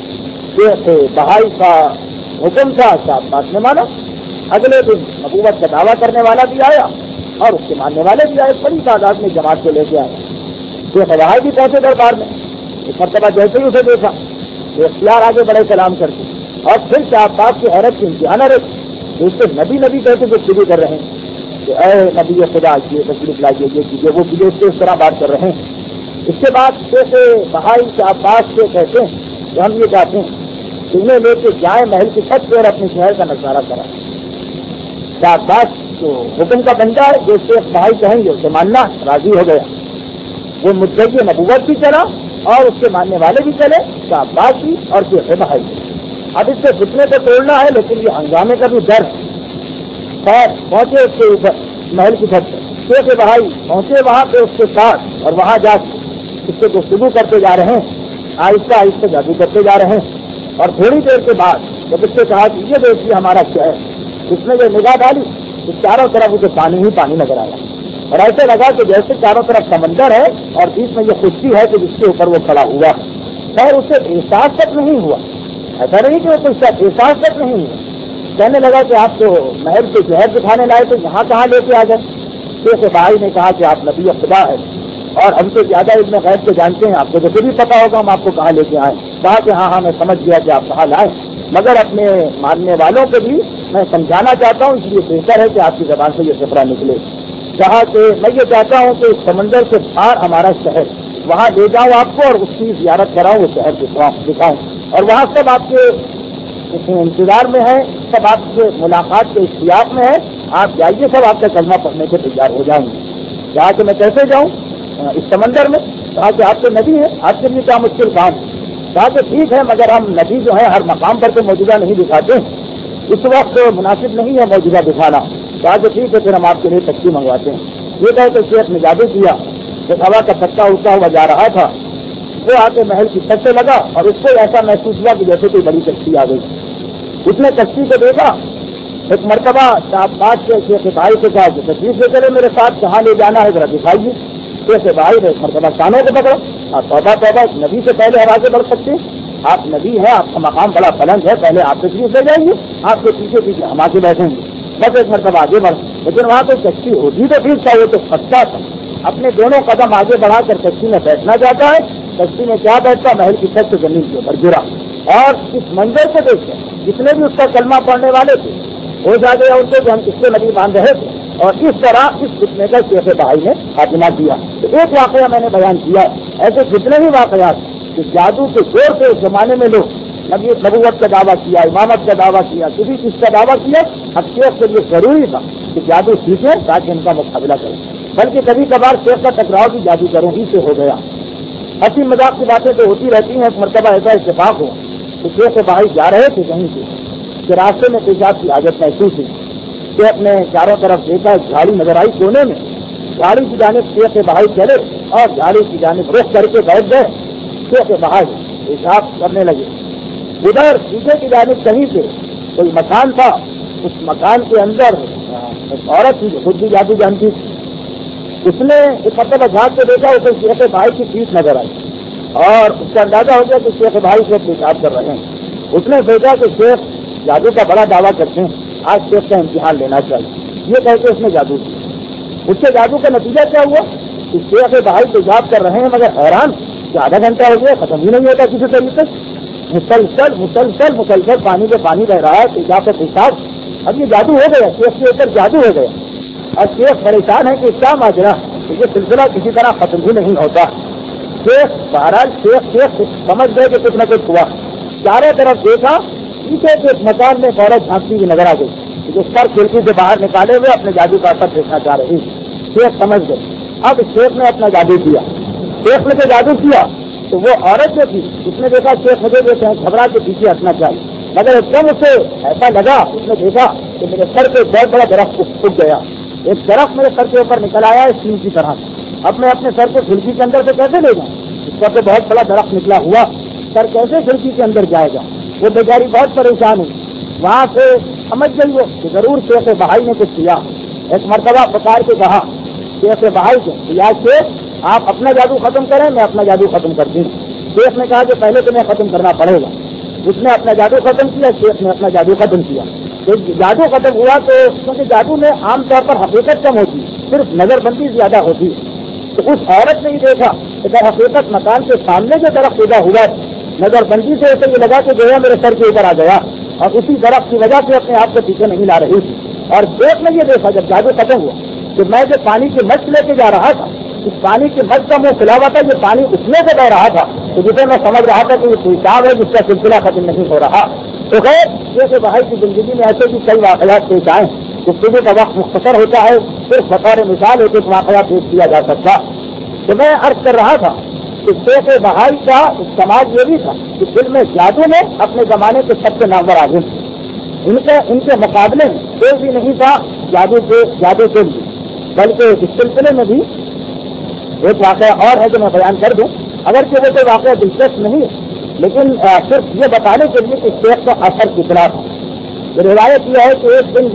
شیخ بہائی کا حکم تھا، صاحب بات نے مانا. اگلے دن نبوت کا دعویٰ کرنے والا بھی آیا اور اس کے ماننے والے بھی آئے، بڑی تعداد میں جماعت کو لے کے آئے. شیخ بہائی بھی پہنچے دربار میں. ایک مرتبہ جیسے ہی اسے دیکھا وہ اختیار آگے بڑے سلام کرتے اور پھر شاہ عباس کی حیرت کی انتہا نہ رہی کہ اس سے نبی کہتے جو شروع کر رہے ہیں. کہ اے نبی خدا یہ تشریف لائیے یہ چیزیں وہ چیزیں اس طرح بات کر رہے ہیں. اس کے بعد شیخ بہائی کے عباس سے کہتے ہیں کہ ہم یہ چاہتے ہیں کہ انہیں لے کے جائیں محل کی چھت پہ اور اپنے شہر کا نظارہ کرائیں. شاہ عباس جو حکم کا بندہ ہے جو شیخ بہائی کہیں گے اسے ماننا راضی ہو گیا. وہ مدعی نبوت بھی چلا اور اس کے ماننے والے بھی چلے شاہ عباس بھی اور شیخ بہائی بھی. اب اس سے فتنے کو توڑنا ہے لیکن یہ ہنگامے کا بھی ڈر. خیر پہنچے اس کے اوپر محل کی چھت پہ. شیخ بہائی پہنچے وہاں پہ اس کے ساتھ اور وہاں جا کے اس سے گفتگو کرتے جا رہے ہیں. آہستہ آہستہ جادو کرتے جا رہے ہیں. اور تھوڑی دیر کے بعد جب اس سے کہا کہ یہ دیکھیے ہمارا شہر, اس نے جو نگاہ ڈالی تو چاروں طرف اسے پانی ہی پانی نظر آیا اور ایسے لگا کہ جیسے چاروں طرف سمندر ہے اور بیچ میں یہ خشکی ہے کہ جس کے اوپر وہ کھڑا ہوا. خیر اسے احساس تک نہیں ہوا, ایسا نہیں کہ وہ کچھ احساس تک نہیں ہوا. کہنے لگا کہ آپ تو محل کے شہر دکھانے لائے تو یہاں کہاں لے کے آ گئے. شیخ بھائی نے کہا کہ آپ نبی خدا ہے اور ہم سے زیادہ علم غیب کو جانتے ہیں, آپ کو تو پھر بھی پتا ہوگا ہم آپ کو کہاں لے کے آئیں. کہا کہ ہاں میں سمجھ گیا کہ آپ کہاں لائیں, مگر اپنے ماننے والوں کو بھی میں سمجھانا چاہتا ہوں, اس لیے بہتر ہے کہ آپ کی زبان سے یہ فقرہ نکلے. جہاں کہ میں یہ چاہتا ہوں کہ سمندر سے پار ہمارا شہر, وہاں لے جاؤں آپ کو اور اس کی زیارت کراؤں, وہ شہر دکھاؤں اور وہاں سب آپ کے انتظار میں ہیں, سب آپ سے ملاقات کے اشتیاق میں ہے. آپ جائیے, سب آپ کا کلمہ پڑھنے کے تیار ہو جائیں گے. کہا کہ میں کیسے جاؤں اس سمندر میں؟ کہا کہ آپ تو نبی ہیں, آپ کے لیے کیا مشکل کام ہے. کہا کہ ٹھیک ہے مگر ہم نبی جو ہے ہر مقام پر تو موجودہ نہیں دکھاتے, اس وقت مناسب نہیں ہے موجودہ دکھانا. کہا کہ ٹھیک ہے پھر ہم آپ کے لیے تکسی منگواتے ہیں. یہ کہہ کہ شیخ نے جادو کیا. جب ہوا کا پتا اڑتا ہوا جا رہا تھا وہ آ کے محل کی چھت سے لگا اور اس کو ایسا محسوس ہوا کہ جیسے کوئی بڑی کشتی آ گئی. اس نے کشتی کو دیکھا. ایک مرتبہ بات کے شیخ بھائی سے کہا کہ تشریف لے چلے میرے ساتھ, کہاں لے جانا ہے ذرا دکھائیے. شیخ بھائی نے ایک مرتبہ کانوں کو پکڑا. توبہ توبہ, نبی سے پہلے ہم آگے بڑھ سکتے ہیں؟ آپ نبی ہیں, آپ کا مقام بڑا بلند ہے, پہلے آپ تشریف لے جائیں گے, آپ کے پیچھے پیچھے ہم آگے بیٹھیں گے. بس ایک مرتبہ آگے بڑھ, لیکن وہاں تو کشتی ہوتی تو ٹھیک تھا, وہ تو پھنستا تھا. اپنے دونوں قدم آگے بڑھا کر کشتی میں بیٹھنا چاہتا ہے. کشتی میں کیا بیٹھتا, محل کی چھت سے زمین کے اوپر گرا اور اس منظر کو دیکھ کر جتنے بھی اس کا کلمہ پڑھنے والے تھے ہو جا گیا ان کو کہ ہم کس سے نبی مان رہے تھے. اور اس طرح اس فتنے کا شیخ بھائی نے خاتمہ کیا. تو ایک واقعہ میں نے بیان کیا, ایسے جتنے بھی واقعات کہ جادو کے زور سے اس زمانے میں لوگ نبوت کا دعویٰ کیا, امامت کا دعویٰ کیا, کسی چیز کا دعویٰ کیا, اب شیخ کے لیے ضروری تھا کہ جادو سیکھیں تاکہ ان کا مقابلہ کریں. بلکہ کبھی کبھار شیخ کا ٹکراؤ بھی جادوگروں ہی سے ہو گیا. ہنسی مذاق کی باتیں تو ہوتی رہتی ہیں. ایک مرتبہ ایسا اتفاق ہوا کہ شیخ بھائی جا رہے تھے کہیں سے کہ راستے میں پیشاب کی عادت محسوس ہوئی کہ اپنے چاروں طرف دیکھا, جھاڑی نظر آئی کونے میں. جھاڑی کی جانب شیخ بھائی چلے اور جھاڑی کی جانب رخ کر کے بیٹھ گئے. شیخ بھائی پیشاب کرنے لگے. ادھر پیچھے کی جانب کہیں سے کوئی مکان تھا, اس مکان کے اندر ایک عورت تھی جو خود بھی جادو جانتی تھی. اس نے ایک مرتبہ جھانک کے دیکھا, اسے شیخ بھائی کی پیٹھ نظر آئی اور اس کا اندازہ ہو گیا کہ شیخ بھائی سے پیشاب کر رہے ہیں. اس نے سوچا کہ شیخ جادو کا بڑا دعویٰ کرتے ہیں, آج شیخ کا امتحان لینا چاہیے. یہ کہہ کے اس نے جادو کیا. اس سے جادو کا نتیجہ کیا ہوا کہ شیخ بھائی پیشاب کر رہے ہیں مگر حیران کہ آدھا گھنٹہ ہو گیا ختم ہی نہیں ہوتا کسی طریقے سے. مسلسل پانی پہ پانی بہ رہا ہے, پیشاب پہ پیشاب. اب یہ جادو ہو گیا, شیخ کے اوپر جادو ہو گیا. اور شیخ پریشان ہے کہ کیا ماجرا, یہ سلسلہ کسی طرح ختم ہی نہیں ہوتا. شیخ بہرحال شیخ سمجھ گئے کہ کچھ نہ کچھ ہوا. چاروں طرف دیکھا, پیچھے کے مکان میں عورت جھانکتی ہوئی نظر آ گئی جو سر کھڑکی سے باہر نکالے ہوئے اپنے جادو کا اثر دیکھنا چاہ رہی. شیخ سمجھ گئے. اب شیخ نے اپنا جادو کیا. شیخ نے جو جادو کیا تو وہ عورت جو تھی اس نے دیکھا شیخ مجھے جو گھبرا کے پیچھے ہٹنا چاہیے, مگر ایک دم اسے ایسا لگا, اس نے دیکھا کہ میرے سر پہ بہت بڑا درخت اٹھ گیا. ایک درخت میرے سر کے اوپر نکل آیا ہے سیم کی طرح. اب میں اپنے سر کو کھڑکی کے اندر سے کیسے لے جاؤں؟ اس پر تو بہت بڑا درخت نکلا ہوا, سر کیسے کھڑکی کے اندر جائے گا؟ وہ بیچاری بہت پریشان ہوئی. وہاں سے سمجھ گئی وہ کہ ضرور شیخ بھائی نے کچھ کیا. ایک مرتبہ پکار کے کہا شیخ بھائی کو, یا شیخ آپ اپنا جادو ختم کریں, میں اپنا جادو ختم کر دوں. شیخ نے کہا کہ پہلے تمہیں ختم کرنا پڑے گا. اس نے اپنا جادو ختم کیا, شیخ نے اپنا جادو ختم کیا. جادو ختم ہوا تو کیونکہ جادو میں عام طور پر حقیقت کم ہوتی ہے, صرف نظر بندی زیادہ ہوتی ہے. تو اس عورت نے ہی دیکھا کہ در حقیقت مکان کے سامنے جو درخت پیدا ہوا ہے, نظر بندی سے اسے یہ لگا کہ گویا میرے سر کے اوپر آ گیا, اور اسی درخت کی وجہ سے اپنے آپ کو پیچھے نہیں لا رہی تھی. اور شیخ نے یہ دیکھا جب جادو ختم ہوا کہ میں جو پانی کی مچھ لے کے جا رہا تھا اس پانی کی مچھ کا منہ کھلا ہوا تھا, یہ پانی اٹھنے سے بہ رہا تھا, تو جسے میں سمجھ رہا تھا کہ یہ پیشاب ہے جس کا سلسلہ ختم نہیں ہو رہا. تو خیر یہ بھائی کی زندگی میں ایسے بھی کئی واقعات پیش آئے, گفتگو کا وقت مختصر ہوتا ہے, صرف بطور مثال ایک ایک واقعہ پیش کیا جا سکتا. تو میں عرض کر رہا تھا کہ شیخ بہائی کا سماج یہ بھی تھا کہ دل میں جادو میں اپنے زمانے کے سب سے نامور آدمی, ان کے مقابلے میں کوئی بھی نہیں تھا جادو کے لیے. بلکہ اس سلسلے میں بھی ایک واقعہ اور ہے جو میں بیان کر دوں, اگرچہ وہ کوئی واقعہ دلچسپ نہیں ہے, لیکن صرف یہ بتانے کے لیے کہ شیخ کا اثر کتنا تھا. یہ روایت یہ ہے کہ ایک دن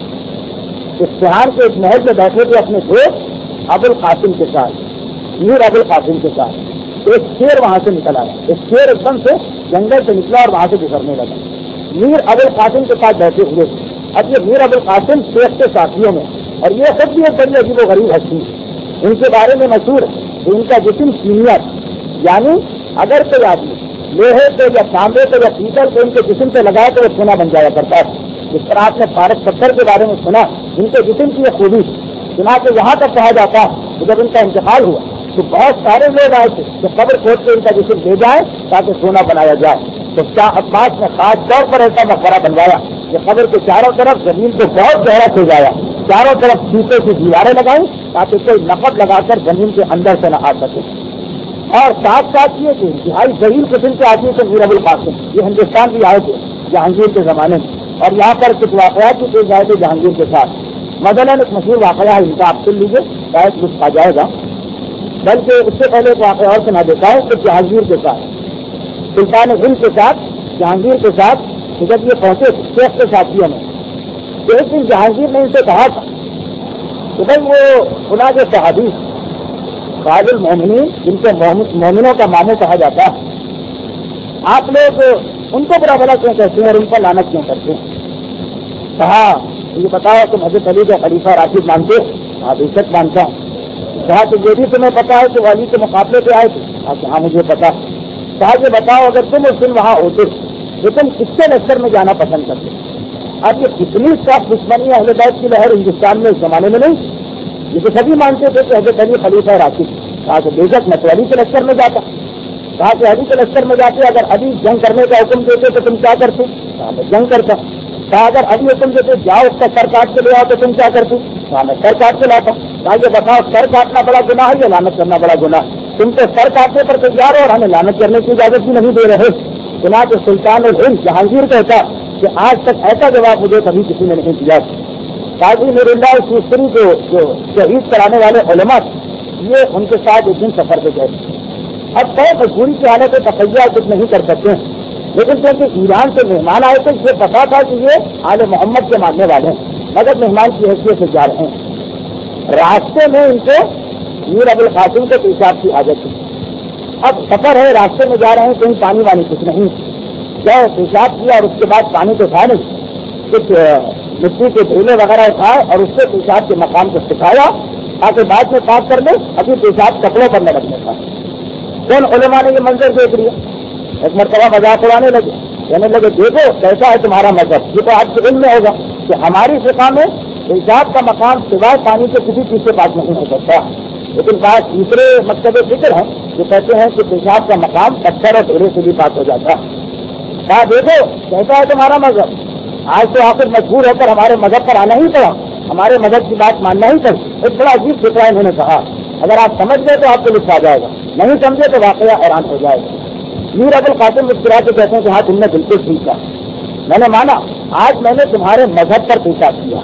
یہ اشتہار کے ایک محل میں بیٹھے تھے اپنے دوست ابو القاسم کے ساتھ, میر ابو القاسم کے ساتھ. ایک شیر وہاں سے نکل آیا, ایک شیر ایک دم سے جنگل سے نکلا اور وہاں سے گزرنے لگا. میر ابو القاسم کے ساتھ بیٹھے ہوئے. اب یہ میر ابو القاسم شیخ کے ساتھیوں میں, اور یہ خود بھی ایک بڑی عجیب و غریب ہستی. ان کے بارے میں مشہور ہے کہ ان کا جسم کیمیا, یعنی اگر کوئی آدمی لوہے سے یا تانبے سے یا پیتل کو ان کے جسم سے لگائے تو وہ سونا بن جایا کرتا ہے. جس طرح آپ نے فارغ پتھر کے بارے میں سنا, ان کے جسم کی یہ خوبی سنا کہ یہاں تک کہا جاتا ہے کہ جب ان کا انتقال ہوا تو بہت سارے لوگ آئے تھے کہ قبر کھود کے ان کا جسم لے جائے تاکہ سونا بنایا جائے. تو شاہ عباس نے خاص طور پر ایسا مقبرہ بنوایا کہ قبر کے چاروں طرف زمین کو بہت گہرا کھودایا, چاروں طرف شیشے کی دیواریں لگائیں تاکہ کوئی نقب لگا کر زمین کے اندر سے نہ آ سکے. اور ساتھ ساتھ یہ کہ انتہائی ذہین قسم کے آدمی سے میر ابو القاسم یہ ہندوستان بھی آئے تھے جہانگیر کے زمانے میں, اور یہاں پر کچھ واقعات بھی پیش آئے تھے جہانگیر کے ساتھ. مثلاً ایک مشہور واقعہ ہے, ان کا آپ سن لیجیے شاید کچھ آ جائے گا. بلکہ اس سے پہلے ایک واقعہ اور سنا دیتا ہے کہ جہانگیر کے ساتھ, سلطان ہند کے ساتھ, جہانگیر کے ساتھ جب یہ پہنچے شیخ کے ساتھیوں میں, تو ایک دن جہانگیر نے ان سے کہا تھا کہ بھائی وہ خدا کے صحابی خالد المومنین جن کو مومنوں کا ماموں کہا جاتا ہے, آپ لوگ ان کو برا بھلا کیوں کہتے ہیں اور ان پر لعنت کیوں کرتے ہیں؟ کہا یہ بتاؤ تم حضرت علی کے خلیفہ راشد مانتے ہو؟ ہاں بے شک مانتا ہوں. کہا کہ یہ بھی تمہیں پتا ہے کہ وہ علی کے مقابلے پہ آئے تھے؟ کہا کہ ہاں مجھے پتا. کہا کہ بتاؤ اگر تم اس دن وہاں ہوتے تو تم کس کے لشکر میں جانا پسند کرتے؟ اب یہ کتنی سخت دشمنی اہل بیت کی لہر ہندوستان میں اس زمانے میں نہیں, یہ تو سبھی مانتے تھے کہ حضرت علی خلیفہ راشد. کہا کہ بے شک میں تو علی کے لشکر میں جاتا. کہا کہ علی کے لشکر میں جاتے اگر علی جنگ کرنے کا حکم دیتے تو تم کیا کرتے؟ کہا میں جنگ کرتا. کہا اگر علی حکم دیتے جاؤ اس کا سر کاٹ کے لے آؤ تو تم کیا کرتے؟ کہا میں سر کاٹ کے لاتا. کہا یہ بتاؤ سر کاٹنا بڑا گناہ ہے یا لعنت کرنا بڑا گناہ؟ تم تو سر کاٹنے پر تیار ہو اور ہمیں لعنت کرنے کی اجازت بھی نہیں دے رہے. چنانچہ سلطان الہند جہانگیر کہتا کہ آج تک ایسا جواب مجھے کبھی کسی نے نہیں دیا. قاضی نور اللہ سوستری جو شہید کرانے والے علماء یہ ان کے ساتھ ایک دن سفر پہ گئے. اب طے مجبوری کی حالت تقیہ کچھ نہیں کر سکتے ہیں, لیکن کیونکہ ایران سے مہمان آئے تھے یہ پتا تھا کہ یہ آل محمد کے ماننے والے ہیں, مگر مہمان کی حیثیت سے جا رہے ہیں. راستے میں ان کو میر ابو القاسم کے پیشاب کی حاجت تھی. اب سفر ہے, راستے میں جا رہے ہیں, کہیں پانی وانی کچھ نہیں. جب پیشاب کیا اور اس کے بعد پانی تو تھا نہیں, کچھ مٹی کے ڈھیلے وغیرہ اٹھائے اور اس سے پیشاب کے مقام کو سکھایا تاکہ بعد میں پاک کر لیں. ابھی پیشاب کپڑوں پر نہ رکھنے کا. کون علماء نے یہ منظر دیکھ لیا, ایک مرتبہ مذاق اڑانے لگے, کہنے لگے دیکھو کیسا ہے تمہارا مذہب. یہ تو آپ کے علم میں ہوگا کہ ہماری فقہ میں پیشاب کا مقام سوائے پانی سے کسی چیز سے پاک نہیں ہو سکتا. لیکن بعض دوسرے مکتب فکر ہیں جو کہتے ہیں کہ پیشاب کا مقام پتھر اور ڈھیرے سے بھی پاک ہو جاتا ہے. کہا دیکھو کیسا ہے تمہارا مذہب. آج تو آخر مجبور ہو کر ہمارے مذہب پر آنا ہی پڑا, ہمارے مذہب کی بات ماننا ہی پڑی. ایک بڑا عجیب فکر انہوں نے کہا, اگر آپ سمجھ گئے تو آپ کو لکھا جائے گا, نہیں سمجھے تو واقعہ حیران ہو جائے گا. میر ابو القاسم مسکرا کے کہتے ہیں کہ ہاں تم نے بالکل ٹھیک کہا, میں نے مانا آج میں نے تمہارے مذہب پر پیشاب کیا.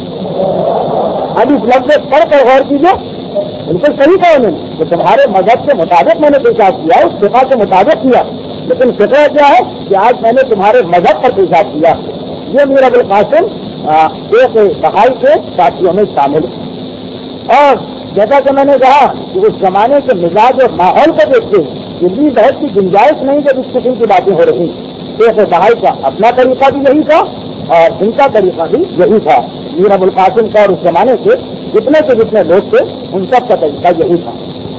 اب اس لفظ پڑھ کر غور کیجیے, بالکل صحیح کہا انہوں نے کہ تمہارے مذہب کے مطابق میں نے پیشاب کیا, اس فقہ کے مطابق کیا, لیکن فقہ کیا ہے کہ آج میں نے تمہارے مذہب پر پیشاب کیا. یہ میر ابو القاسم ایک بہائی کے ساتھیوں میں شامل. اور جیسا کہ میں نے کہا کہ اس زمانے کے مزاج اور ماحول کو دیکھتے یہ بھی بہت کی گنجائش نہیں جب اس قسم کی باتیں ہو رہی. ایک بہائی کا اپنا طریقہ بھی یہی تھا اور ان کا طریقہ بھی یہی تھا. میر ابو القاسم کا اور اس زمانے کے جتنے لوگ تھے ان سب کا طریقہ یہی تھا.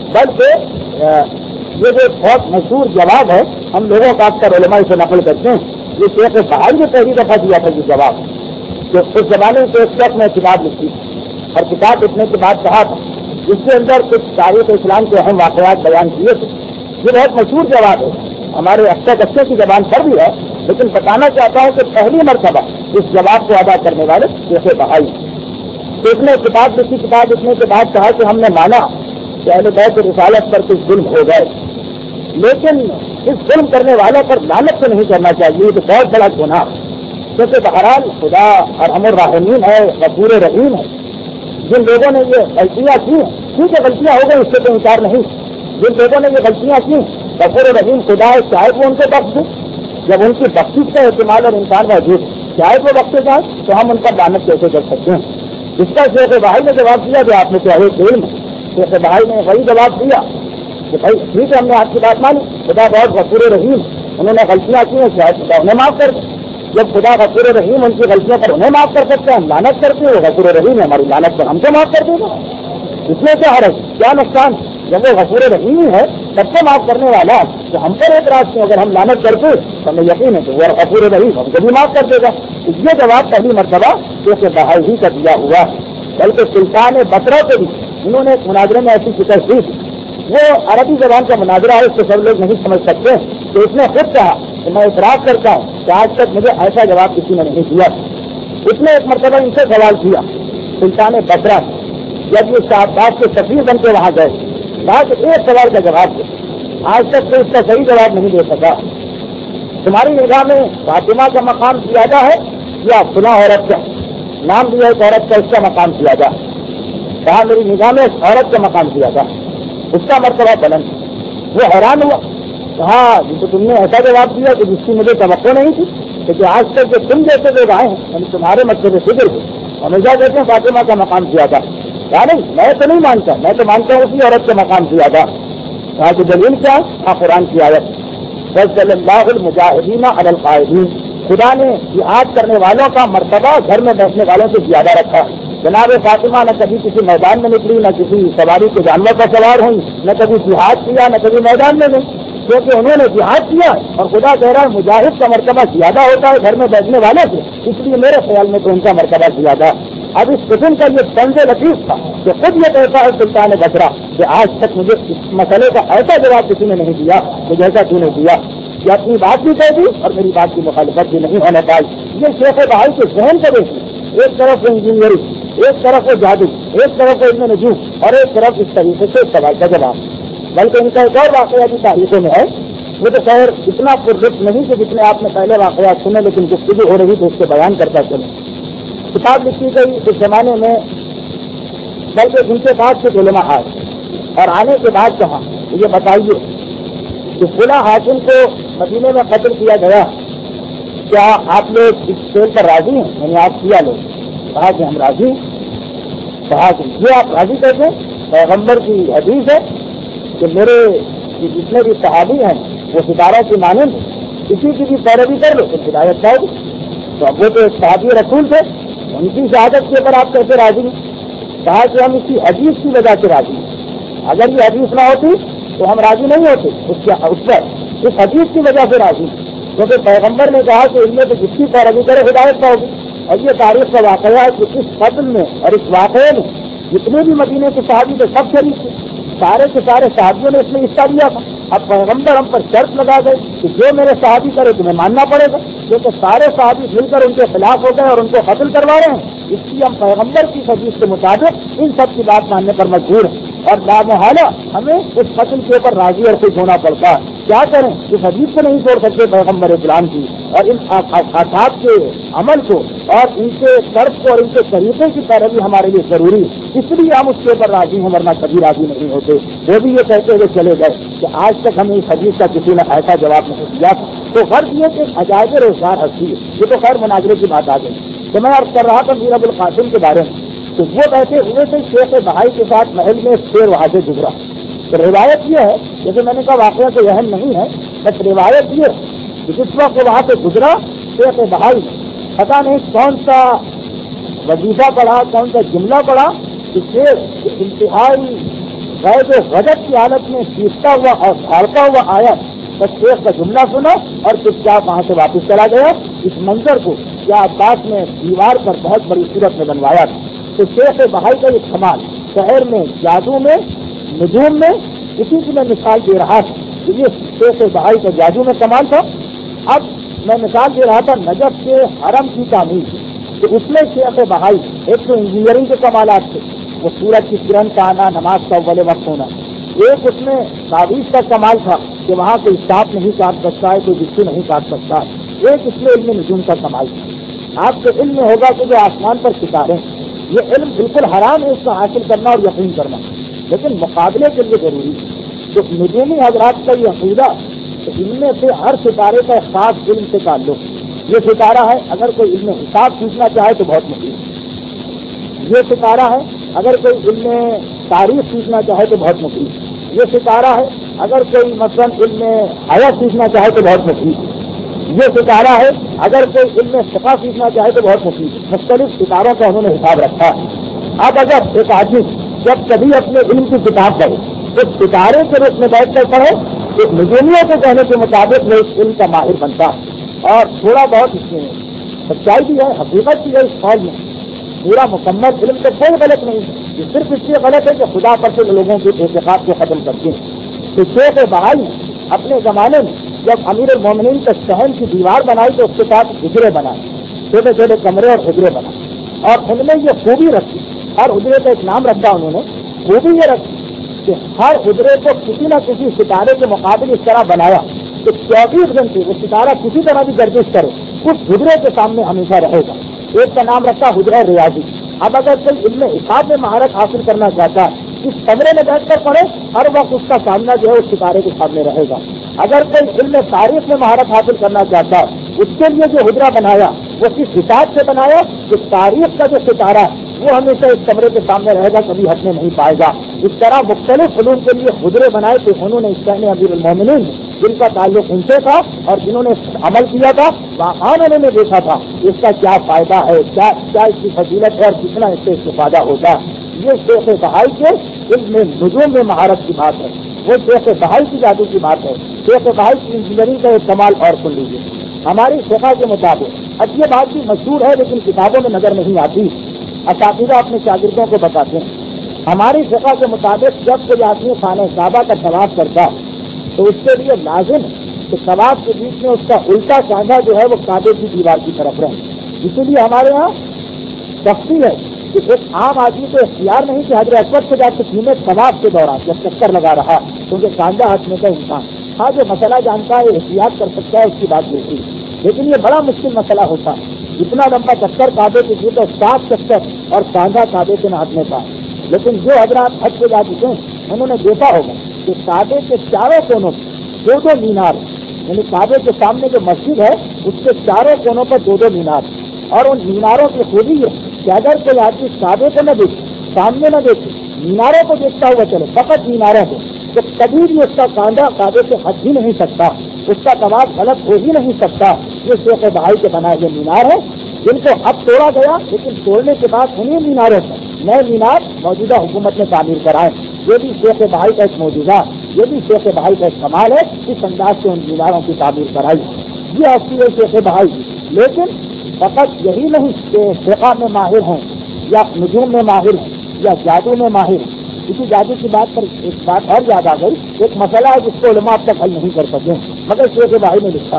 بلکہ یہ جو بہت مشہور جواب ہے ہم لوگوں کا اکثر علماء سے نقل کرتے ہیں, یہ شیخ بہائی نے پہلی دفعہ دیا تھا یہ جواب. کہ اس زمانے سے ایک شخص نے کتاب لکھی اور کتاب لکھنے کے بعد کہا تھا جس کے اندر کچھ تاریخ اسلام کے اہم واقعات بیان کیے تھے. یہ بہت مشہور جواب ہے, ہمارے اکثر بچے کی زبان پر بھی ہے, لیکن بتانا چاہتا ہوں کہ پہلی مرتبہ اس جواب کو ادا کرنے والے شیخ بہائی. تو اس نے کتاب لکھی, کتاب لکھنے کے بعد کہا کہ ہم نے مانا کہ اہل بیت رسالت پر کچھ ظلم ہو گئے, لیکن اس ظلم کرنے والوں پر لعنت سے نہیں کرنا چاہیے, یہ تو بہت بڑا گناہ, کیونکہ بہرحال خدا ارحم الراحمین ہے, غفور رحیم ہے. جن لوگوں نے یہ غلطیاں کی ہیں, ٹھیک ہے غلطیاں ہو گئی, اس سے کوئی انکار نہیں, جن لوگوں نے یہ غلطیاں کی غفور رحیم خدا ہے, چاہے وہ ان کو بخش دے, جب ان کی بخشش کا احتمال اور انسان موجود چاہے وہ بخشے جائے تو ہم ان پر لعنت کیسے کر سکتے ہیں. اس کا شیخ بھائی نے جواب دیا کہ آپ نے چاہے علم, شیخ بھائی نے وہی جواب دیا کہ بھائی ٹھیک ہے ہم نے آپ کی بات مانی, خدا بہت غفور رحیم, انہوں نے غلطیاں کی ہیں, شاید خدا انہیں معاف کر دے. جب خدا غفور رحیم ان کی غلطیوں پر انہیں معاف کر سکتے ہیں, ہم لعنت کرتے ہیں, وہ غفور رحیم ہے, ہماری لعنت پر ہم کو معاف کر دے گا, اس میں کیا حرج, کیا نقصان. جب وہ غفور رحیم ہی ہے سب کو معاف کرنے والا, تو ہم پر اعتراض کیوں, اگر ہم لعنت کرتے تو ہمیں یقین ہے کہ وہ غفور رحیم ہم کو بھی معاف کر دے گا. یہ جواب پہلی مرتبہ شیخ بہائی ہی کا دیا ہوا ہے, بلکہ سلطان بصرہ کو بھی انہوں نے ایک مناظرے میں ایسی شکست دی. وہ عربی زبان کا مناظرہ ہے, اس کو سب لوگ نہیں سمجھ سکتے, تو اس نے خود کہا کہ میں اعتراف کرتا ہوں کہ آج تک مجھے ایسا جواب کسی نے نہیں دیا. اس نے ایک مرتبہ ان سے سوال کیا سلطان بصرہ, جب یہ شاہباز کے سفیر بن کے وہاں گئے, کہا کہ ایک سوال کا جواب دے, آج تک تو اس کا صحیح جواب نہیں دے سکا. تمہاری نگاہ میں فاطمہ کا مقام زیادہ ہے یا فلاں عورت کا نام دیا ایک عورت کا, اس کا مقام زیادہ. کہا میری نگاہ میں اس عورت کا مقام زیادہ, اس کا مرتبہ بلند. وہ حیران ہوا, کہا تو تم نے ایسا جواب دیا کہ جس کی مجھے توقع نہیں تھی, کیونکہ آج تک جو تم جیسے لوگ آئے ہیں یعنی تمہارے مسئلے فکر کو ہمیشہ کہتے ہیں فاطمہ کا مقام زیادہ. کہا نہیں, میں تو نہیں مانتا, میں تو مانتا ہوں اسی عورت کا مقام زیادہ. کہا کہ دلیل کیا؟ قرآن کی آیت فضل اللہ المجاہدین علی القاعدین, خدا نے جہاد کرنے والوں کا مرتبہ گھر میں بیٹھنے والوں سے زیادہ رکھا. جناب فاطمہ نہ کبھی کسی میدان میں نکلی, نہ کسی سواری کے جانور پر سوار ہوئی, نہ کبھی جہاد کیا, نہ کبھی میدان میں گئی, کیونکہ انہوں نے جہاد کیا اور خدا کہہ رہا ہے مجاہد کا مرتبہ زیادہ ہوتا ہے گھر میں بیٹھنے والے سے, اس لیے میرے خیال میں تو ان کا مرتبہ زیادہ. اب اس قسم کا یہ طنز لطیف تھا کہ خود یہ کہتا ہے سلطان بصرہ کہ آج تک مجھے اس مسئلے کا ایسا جواب کسی نے نہیں دیا کہ جیسا تو نے دیا. یہ اپنی بات بھی کہہ دی اور میری بات کی مخالفت بھی نہیں ہونے پائی. یہ شیخ بہائی کے ذہن کو دیکھیں, ایک طرف انجینئرنگ, ایک طرف وہ جادو, ایک طرف علم نجوم اور ایک طرف اس طریقے سے سوال کا جواب. بلکہ ان کا ایک اور واقعہ بھی تاریخوں میں ہے, وہ تو خیر اتنا پرلطف نہیں کہ جتنے آپ نے پہلے واقعات سنے, لیکن گفتگو ہو رہی تو اس کے بیان کرتا چلیں. کتاب لکھی گئی اس زمانے میں, بلکہ ان کے بعد کچھ علماء آئے اور آنے کے بعد کہا یہ بتائیے کہ فلاں حاکم کو مدینے میں قتل کیا گیا, کیا آپ لوگ اس کھیل پر راضی ہیں, یعنی آپ کیا لوگ؟ کہا کہ ہم راضی ہیں. کہا کہ یہ آپ راضی کیسے؟ پیغمبر کی حدیث ہے کہ میرے جتنے بھی صحابی ہیں وہ ستارہ کی مانند, کسی کی بھی پیروی کر لو تو ہدایت پاؤ گی. تو اب وہ تو ایک صحابی رسول تھے, ان کی شہادت کے اوپر آپ کیسے راضی ہیں؟ کہا کہ ہم اس کی حدیث کی وجہ سے راضی ہیں, اگر یہ حدیث نہ ہوتی تو ہم راضی نہیں ہوتے اس پر, اس حدیث کی وجہ سے راضی ہیں, کیونکہ پیغمبر نے کہا کہ ان میں تو جس کی پیروی کرے ہدایت پاؤ گی. اور یہ تاریخ کا واقعہ ہے کہ اس قتل میں اور اس واقعے میں جتنے بھی مدینے کے صحابی تھے سب شریک تھے, سارے کے سارے صحابیوں نے اس میں حصہ لیا تھا. اب پیغمبر ہم پر شرط لگا گئے کہ جو میرے صحابی کرے تمہیں ماننا پڑے گا, کیونکہ سارے صحابی مل کر ان کے خلاف ہو گئے اور ان کو قتل کروا رہے ہیں, اس لیے ہم پیغمبر کی حدیث کے مطابق ان سب کی بات ماننے پر مجبور ہیں اور لامحالہ ہمیں اس قتل کے اوپر راضی اور خوش ہونا پڑتا ہے. کیا کریں, اس حدیث کو نہیں چھوڑ سکتے پیغمبر اسلام کی اور ان اصحاب کے عمل کو اور ان کے طرف کو اور ان کے طریقے کی پیروی ہمارے لیے ضروری ہے, اس لیے ہم اس کے اوپر راضی ہیں, ورنہ کبھی راضی نہیں ہوتے. وہ بھی یہ کہتے ہوئے چلے گئے کہ آج تک ہمیں اس حدیث کا کسی نے ایسا جواب نہیں دیا تھا. تو غرض یہ کہ عجائب روزگار ہستی ہے, یہ تو خیر مناظرے کی بات آ گئی. تو میں عرض کر رہا تھا میر ابو القاسم کے بارے میں, تو وہ بیٹھے ہوئے تھے شیخ بہائی کے ساتھ محل میں ایک شیر وہاں سے گزرا. تو روایت یہ ہے, جیسے میں نے کہا واقعہ تو اہم نہیں ہے, بس روایت یہ ہے کہ جس وقت وہاں سے گزرا شیخ بہائی پتا نہیں کون سا وظیفہ پڑھا, کون سا جملہ پڑھا کہ شیر انتہائی غیب و غضب کی حالت میں چیختا ہوا اور بھاڑتا ہوا آیا, بس شیخ کا جملہ سنا اور چپ چاپ وہاں سے واپس چلا گیا. اس منظر کو یا عباس نے دیوار پر بہت بڑی صورت میں بنوایا تھا. تو شیخ بہائی کا یہ کمال شہر میں، جادو میں، نجوم میں، اسی کی میں مثال دے رہا تھا. یہ شیخ بہائی کا جادو میں کمال تھا. اب میں مثال دے رہا تھا نجف کے حرم کی تعمیر، تو اس میں شیخ بہائی ایک تو انجینئرنگ کے کمالات تھے، وہ سورج کی کرن کا آنا، نماز کا اول وقت ہونا. ایک اس میں تعویذ کا کمال تھا کہ وہاں کوئی سانپ نہیں کاٹ سکتا ہے، کوئی بچھو نہیں کاٹ سکتا. ایک اس میں علم نجوم کا کمال تھا. آپ کو علم میں ہوگا کہ جو آسمان پر ستارے، یہ علم بالکل حرام ہے اس کا حاصل کرنا اور یقین کرنا، لیکن مقابلے کے لیے ضروری ہے. جو نجومی حضرات کا یہ عقیدہ کہ ان میں سے ہر ستارے کا خاص علم سے تعلق، یہ ستارہ ہے اگر کوئی علم حساب سیکھنا چاہے تو بہت مفید. یہ ستارہ ہے اگر کوئی علم تاریخ سیکھنا چاہے تو بہت مفید. یہ ستارہ ہے اگر کوئی مثلاً علم حیات سیکھنا چاہے تو بہت مفید. یہ ستارہ ہے اگر کوئی علم فقہ سیکھنا چاہے تو بہت مفید. مختلف ستاروں کا انہوں نے حساب رکھا ہے. اب اگر ایک آدمی جب کبھی اپنے علم کی کتاب پڑھے تو ستارے کے روپ میں بیٹھ کر پڑھے تو نجومیوں کے کہنے کے مطابق وہ اس علم کا ماہر بنتا ہے. اور تھوڑا بہت اس میں سچائی بھی ہے، حقیقت بھی ہے اس قول میں. پورا مکمل علم تو کوئی غلط نہیں ہے، یہ صرف اس لیے غلط ہے کہ خدا پر سے لوگوں کے اعتقاد کو ختم کرتے ہیں. تو شیخ بہائی اپنے زمانے میں جب امیر المومنین کے صحن کی دیوار بنائی تو اس کے ساتھ حجرے بنائے، چھوٹے چھوٹے کمرے اور حجرے بنائے، اور ان میں یہ خوبی رکھی، ہر حجرے کا ایک نام رکھا انہوں نے. خوبی یہ رکھی کہ ہر حجرے کو کسی نہ کسی ستارے کے مقابل اس طرح بنایا کہ 24 گھنٹے وہ ستارہ کسی طرح بھی گردش کرے اس حجرے کے سامنے ہمیشہ رہے گا. ایک کا نام رکھا حجرہ ریاضی. اب اگر کوئی علم حساب میں مہارت حاصل کرنا چاہتا ہے اس کمرے میں بیٹھ کر پڑھے، ہر وقت اس کا سامنا جو ہے اس ستارے کے سامنے رہے گا. اگر کوئی علم تاریخ میں مہارت حاصل کرنا چاہتا ہے اس کے لیے جو حجرہ بنایا وہ کس حساب سے بنایا کہ تاریخ کا جو ستارہ ہے وہ ہمیشہ اس کمرے کے سامنے رہے گا، کبھی ہٹنے نہیں پائے گا. اس طرح مختلف علوم کے لیے حجرے بنائے تو انہوں نے اس کہنے امیر المومنین جن کا تعلق ان سے تھا اور جنہوں نے عمل کیا تھا وہاں انہوں نے دیکھا تھا اس کا کیا فائدہ ہے، کیا اس کی فضیلت ہے اور کتنا اس سے استفادہ ہوتا ہے. یہ شیخ بہائی کے علم نجوم میں مہارت کی بات ہے، وہ شیخ بہائی کی جادو کی بات ہے. شیخ بہائی کی انجینئرنگ کا ایک کمال اور سن لیجیے. ہماری فقہ کے مطابق اب یہ بات بھی مشہور ہے لیکن کتابوں میں نظر نہیں آتی، اساتذہ اپنے شاگردوں کو بتاتے ہیں. ہماری فقہ کے مطابق جب کوئی آدمی خانہ کعبہ کا طواف کرتا تو اس کے لیے لازم کہ طواف کے بیچ میں اس کا الٹا کاندھا جو ہے وہ کعبے کی دیوار کی طرف رہے. اسی لیے ہمارے یہاں سختی ہے کہ ایک عام آدمی کو اختیار نہیں کہ حضرت اسود سے جا کے سینے طواف کے دوران جب چکر لگا رہا کیونکہ کاندھا ہٹنے کا انسان ہاں جو مسئلہ جانتا ہے احتیاط کر سکتا ہے اس کی بات ہوتی ہے، لیکن یہ بڑا مشکل مسئلہ ہوتا ہے. اتنا لمبا چکر کعبے کے جیتے 7 چکر اور کاندھا کعبے کے نہ ہٹنے کا. لیکن جو حضرات حج پہ جا چکے ہیں انہوں نے دیکھا ہوگا کہ کعبے کے چاروں کونوں دو مینار، یعنی کعبے کے سامنے جو مسجد ہے اس کے چاروں کونوں پر 2 مینار، اور ان میناروں کی خوبی ہے کہ اگر کوئی آدمی کعبے کو نہ دیکھے، سامنے نہ دیکھے، میناروں کو دیکھتا ہوا چلے، فقط میناروں کو، تو کبھی بھی اس کا کاندھا کعبے سے ہٹ ہی نہیں سکتا، اس کا طواف غلط ہو ہی نہیں سکتا. یہ شیخ بہائی کے بنائے ہوئے مینار ہیں جن کو اب توڑا گیا، لیکن توڑنے کے بعد انہیں میناروں پر نئے مینار موجودہ حکومت نے تعمیر کرائے. یہ بھی شیخ بہائی کا ایک موجودہ، یہ بھی شیخ بہائی کا ایک کمال ہے. اس انداز سے ان میناروں کی تعمیر کرائی. یہ ہستی ہے شیخ بہائی کی. لیکن فقط یہی نہیں کہ فقہ میں ماہر ہوں یا نجوم میں ماہر ہوں یا جادو میں ماہر ہوں. اسی جادو کی بات پر ایک بات اور یاد آ گئی. ایک مسئلہ ہے جس کو علماء اب تک حل نہیں کر سکے مگر شیخ بہائی نے لکھا.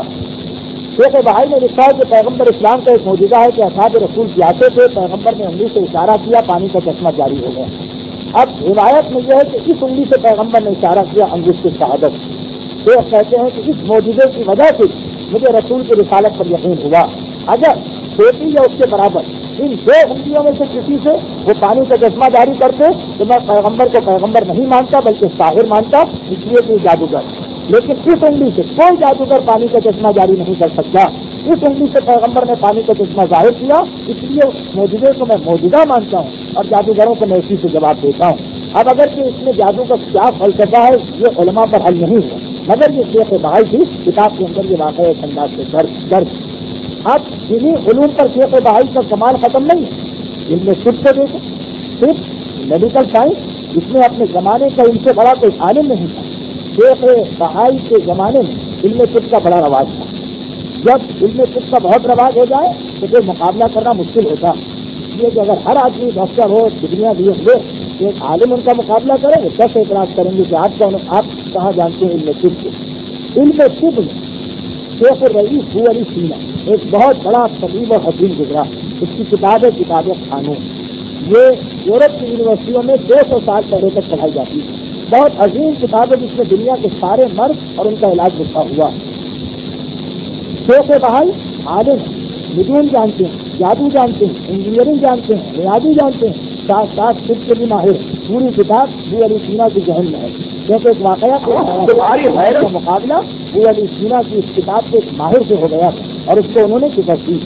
شیخ بہائی نے لکھا ہے کہ پیغمبر اسلام کا ایک موجودہ ہے کہ اصحاب رسول پیاسے تھے، پیغمبر نے انگلی سے اشارہ کیا، پانی کا چشمہ جاری ہو گیا. اب روایت میں یہ ہے کہ اس انگلی سے پیغمبر نے اشارہ کیا انگوش کی شہادت. شیخ کہتے ہیں کہ اس موجودے کی وجہ سے مجھے رسول کی رسالت پر یقین ہوا. اگر چھوٹی یا اس کے برابر ان 2 انگلیوں میں سے کسی سے وہ پانی کا چشمہ جاری کرتے تو میں پیغمبر کو پیغمبر نہیں مانتا بلکہ ساحر مانتا، اس لیے کہ جادوگر. لیکن اس انگلی سے کوئی جادوگر پانی کا چشمہ جاری نہیں کر سکتا. اس انگلی سے پیغمبر نے پانی کا چشمہ ظاہر کیا، اس لیے اس موجودے کو میں موجودہ مانتا ہوں اور جادوگروں کو میں اسی سے جواب دیتا ہوں. اب اگر کہ اس میں جادو کا کیا فلسفہ ہے یہ علماء پر حل نہیں ہوا مگر یہ شیخ بہائی کی کتاب کے اندر یہ واقعہ ایک انداز سے درج. اب انہیں علوم پر شیخ بہائی کا کمال ختم نہیں ہے. ان میں صرف سے دیکھیں صرف میڈیکل سائنس جس میں اپنے زمانے کا ان سے بڑا کوئی عالم نہیں تھا. شیخ بہائی کے زمانے میں علم طب کا بڑا رواج تھا. جب علم طب کا بہت رواج ہو جائے تو پھر مقابلہ کرنا مشکل ہوتا. یہ کہ اگر ہر آدمی ڈاکٹر ہو ڈگریاں دیے ہوئے ایک عالم ان کا مقابلہ کرے وہ 10 اعتراض کریں گے کہ آپ کہاں جانتے ہیں علم طب کے. علم طب میں شیخ الرئیس ابو علی سینا ایک بہت بڑا طبیب اور حکیم گزرا. اس کی کتاب قانون. یہ یورپ کی یونیورسٹیوں میں 200 سال پہلے تک پڑھائی جاتی ہے. بہت عظیم کتاب ہے جس میں دنیا کے سارے مرض اور ان کا علاج لکھا ہوا. شیخ بہائی عالم نجوم جانتے ہیں, جادو جانتے ہیں, انجینئرنگ جانتے ہیں, ریاضی جانتے ہیں, ساتھ ساتھ طب کے بھی ماہر. پوری کتاب ابو علی سینا کی ذہن میں ہے. کیونکہ ایک واقعہ کا مقابلہ ابو علی سینا کی اس کتاب کے ایک ماہر سے ہو گیا اور اس کو انہوں نے شکست دی.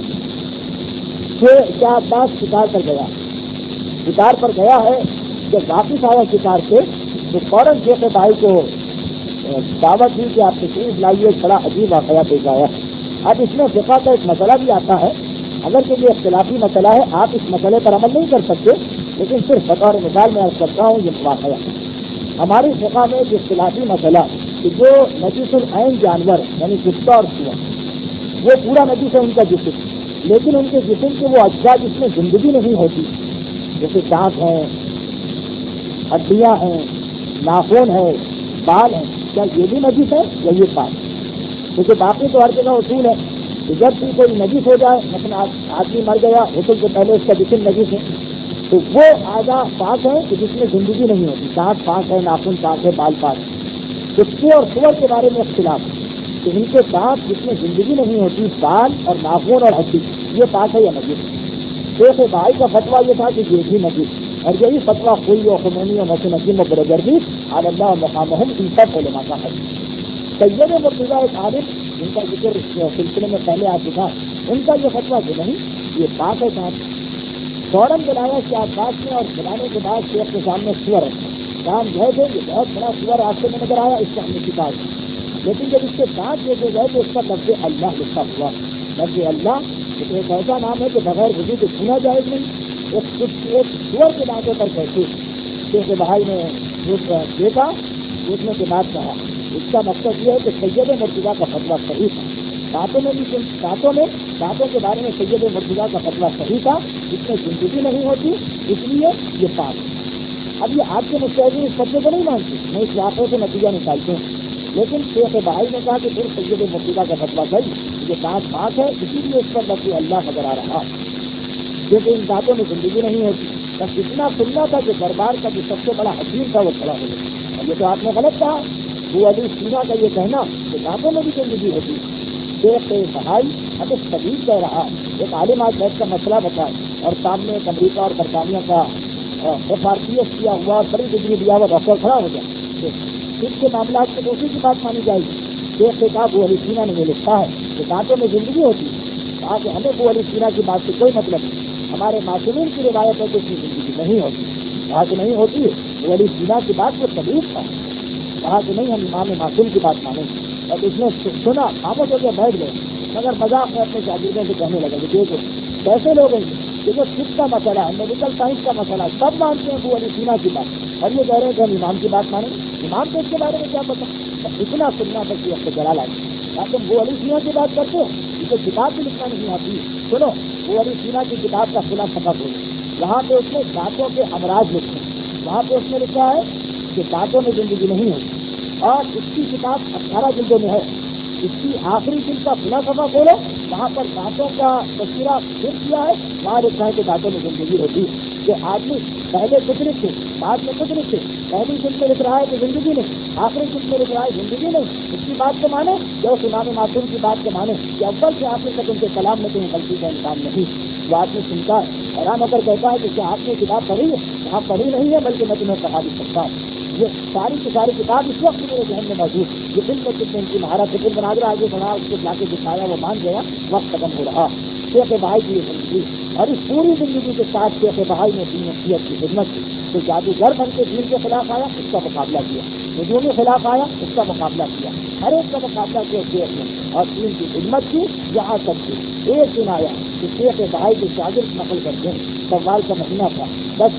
شکار پر گیا. شکار پر گیا ہے جب واپس آیا شکار سے تو فوراً شیخ بھائی کو دعوت دی کہ آپ تشریف لائیے. بڑا عجیب واقعہ پیش آیا. اب اس میں فقہ کا ایک مسئلہ بھی آتا ہے. اگر کہ یہ اختلافی مسئلہ ہے آپ اس مسئلے پر عمل نہیں کر سکتے, لیکن صرف بطور مثال میں عرض کرتا ہوں یہ واقعہ. ہماری فقہ میں ایک اختلافی مسئلہ کہ جو نجس العین جانور یعنی کتا اور سور وہ پورا نجس ہے ان کا جسم, لیکن ان کے جسم کے وہ اجزاء جس میں زندگی نہیں ہوتی جیسے دانت ہیں, ہڈیاں ہیں, ناخن ہے, بال ہیں, کیا یہ بھی نجس ہے یا یہ پاک؟ کیونکہ باقی تو ہر جگہ اصول ہے کہ جب بھی کوئی نجس ہو جائے, مثلا آدمی مر گیا غسل سے پہلے اس کا جسم نجس ہے تو وہ اعضاء پاک ہے کہ جس میں زندگی نہیں ہوتی. دانت پاک ہے, ناخن پاک ہے, بال پاک ہے. کتے اور سور کے بارے میں اختلاف ہے کہ ان کے دانت جس میں زندگی نہیں ہوتی, بال اور ناخن اور ہڈی یہ پاک ہے یا نجس. شیخ بھائی کا فتویٰ یہ تھا کہ یہ بھی نجس, اور یہی فتویٰ خوئی و خمینی و نسل نسیم و برجردی علی اللہ مقامہم ان سب علماء کا ہے. سید مرتضیٰ ایک عالم جن کا ذکر سلسلے میں پہلے آ چکا, ان کا یہ فتویٰ کہ نہیں یہ پاک ہے. صاحب فوراً بلایا کہ آسپاس میں, اور بلانے کے بعد شیخ کے سامنے سور ہے. کام گئے تھے یہ بہت بڑا سور راستے میں نظر آیا, اس کا ہم نے شکار کیا. لیکن جب اس کے دانت دیکھے گئے تو اس کا لفظ اللہ لکھا ہوا. لفظ اللہ ایک ایسا نام ہے کہ بغیر وضو کے چھونا جائز نہیں. ایک سور کے دانتوں پر کیسے شیخ بہائی نے دیکھا, دیکھنے کے بعد کہا اس کا مقصد یہ ہے کہ سید مرتضیٰ کا فتویٰ صحیح تھا. دانتوں کے بارے میں سید مرتضیٰ کا فتویٰ صحیح تھا, اس میں زندگی نہیں ہوتی اس لیے یہ پاک. اب یہ آپ کے مستحدین اس فتوے کو نہیں مانتے, میں اس واقعے سے نتیجہ نکالتے ہیں. لیکن شیخ بہائی نے کہا کہ پھر سید مرتضیٰ کا فتویٰ صحیح, یہ دانت پاک ہے اسی لیے اس پر لفظ اللہ نظر آ رہا, کیونکہ ان دانتوں میں زندگی نہیں ہوتی. بس اتنا سننا تھا کہ دربار کا جو سب سے بڑا حکیم تھا وہ کھڑا ہو گیا. اور یہ تو آپ نے غلط کہا. ابو علی سینا کا یہ کہنا کہ دانتوں میں بھی زندگی ہوتی ہے. شیخ بہائی اب ایک طبیب کہہ رہا, ایک عالم آج بیٹھ کا مسئلہ بتائے اور سامنے ایک امریکہ اور برطانیہ کا FRCS کیا ہوا بڑی ڈگری دیا ہوا ڈاکٹر کھڑا ہو جائے. اس کے معاملات سے دوسری کی بات مانی جائے گی. شیخ سے کہا ابو علی سینا نے یہ لکھا ہے کہ دانتوں میں زندگی ہوتی ہے. کہا کہ ہمیں ابو علی سینا کی بات سے کوئی مطلب نہیں, ہمارے معصومین کی روایت ہے کہ اس میں زندگی نہیں ہوتی. کہا کہ نہیں ہوتی ہے. ابو علی سینا کی بات کو طبیب تھا. کہا کہ نہیں ہم امام معصوم کی بات مانیں. اور اس نے سنا, خاموش ہو کے بیٹھ گئے, مگر مذاق میں اپنے شاگردوں سے کہنے لگا کہ دیکھو کیسے لوگ ہیں, دیکھو طب کا مسئلہ ہے, میڈیکل سائنس کا مسئلہ, سب مانتے ہیں ابو علی سینا کی بات, اور یہ کہہ رہے ہیں کہ ہم امام کی بات مانیں. امام کو اس کے بارے میں کیا پتا. اتنا سننا تک کہ وقت جلال آئی. تم ابو علی سینا کی بات کرتے ہو, اسے کتاب بھی لکھنا نہیں آتی. سنو ابو علی سینا کی کتاب کا کھلا صفحہ کھولو, وہاں پہ اس نے دانتوں کے امراض لکھے. وہاں پہ اس نے لکھا ہے کہ دانتوں میں زندگی نہیں ہوتی, اور اس کی کتاب 18 جلدوں میں ہے. اس کی آخری جلد کا کھلا صفحہ کھولو, وہاں پر دانتوں کا تذکرہ پھر کیا ہے. وہاں لکھا ہے کہ دانتوں میں زندگی ہوتی ہے. کہ آدمی پہلے کچھ لکھے بعد میں کچھ لکھے, پہلی جلد میں لکھ رہا ہے کہ زندگی نہیں, آخری جلد میں لکھ رہا ہے زندگی نہیں. اس کی بات کو مانے یا اس امام معصوم کی بات کو مانے کہ اول سے آخر تک ان کے کلام میں کوئی غلطی کا امکان نہیں. وہ آدمی سنتا ہے, حیران ہو کر کہتا ہے کہ کیا آپ نے کتاب پڑھی ہے؟ کہاں پڑھی نہیں ہے, بلکہ میں تمہیں پڑھا بھی سکتا ہوں. یہ ساری کی ساری کتاب اس وقت میرے ذہن میں موجود. یہ دل میں کتنے ان کی مہارت ہے. پھر مناظرہ آگے بڑھا, اس کو جا کے دکھایا, وہ مان گیا, وقت ختم ہو رہا. شیخ بہائی کی یہ زندگی اور اس پوری زندگی کے ساتھ شیخ بہائی نے دین نصیحت کی خدمت کی. تو جادوگر بن کے دین کے خلاف آیا, اس کا مقابلہ کیا. نجوم کے خلاف آیا, اس کا مقابلہ کیا. ہر ایک کا مقابلہ کیا شیخ نے, اور دین کی خدمت کی. یہاں تک کہ ایک دن آیا کہ شیخ بہائی کے شاگرد نقل کرتے ہیں, سوال کا مہینہ تھا,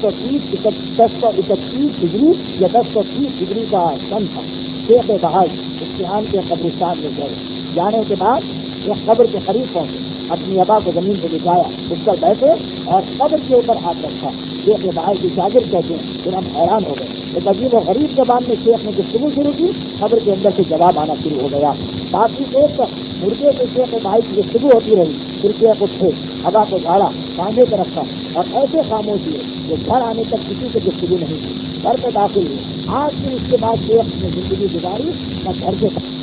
1031 ڈگری یا 1030 ڈگری کا سن تھا. شیخ بہائی امتحان کے قبرستان میں گئے. جانے کے بعد ایک قبر کے قریب پہنچے, اپنی ابا کو زمین پہ بچھایا، اس پر بیٹھے اور قبر کے اوپر ہاتھ رکھا۔ شیخ باہر کی شاگرد کہتے ہیں، پھر ہم حیران ہو گئے۔ ایک عجیب و غریب زبان میں شیخ نے گفتگو شروع کی، قبر کے اندر سے جواب آنا شروع ہو گیا۔ باقی ایک تک مردے سے شیخ باہر کی گفتگو ہوتی رہی، پھر شیخ اٹھے، ہوا کو جھاڑا، کاندھے پر رکھا اور ایسے خاموش ہوئے کہ گھر آنے تک کسی سے گفتگو نہیں کی۔ گھر پہ داخل ہوئے۔ آج سے اس کے بعد شیخ نے زندگی گزاری نہ گھر کے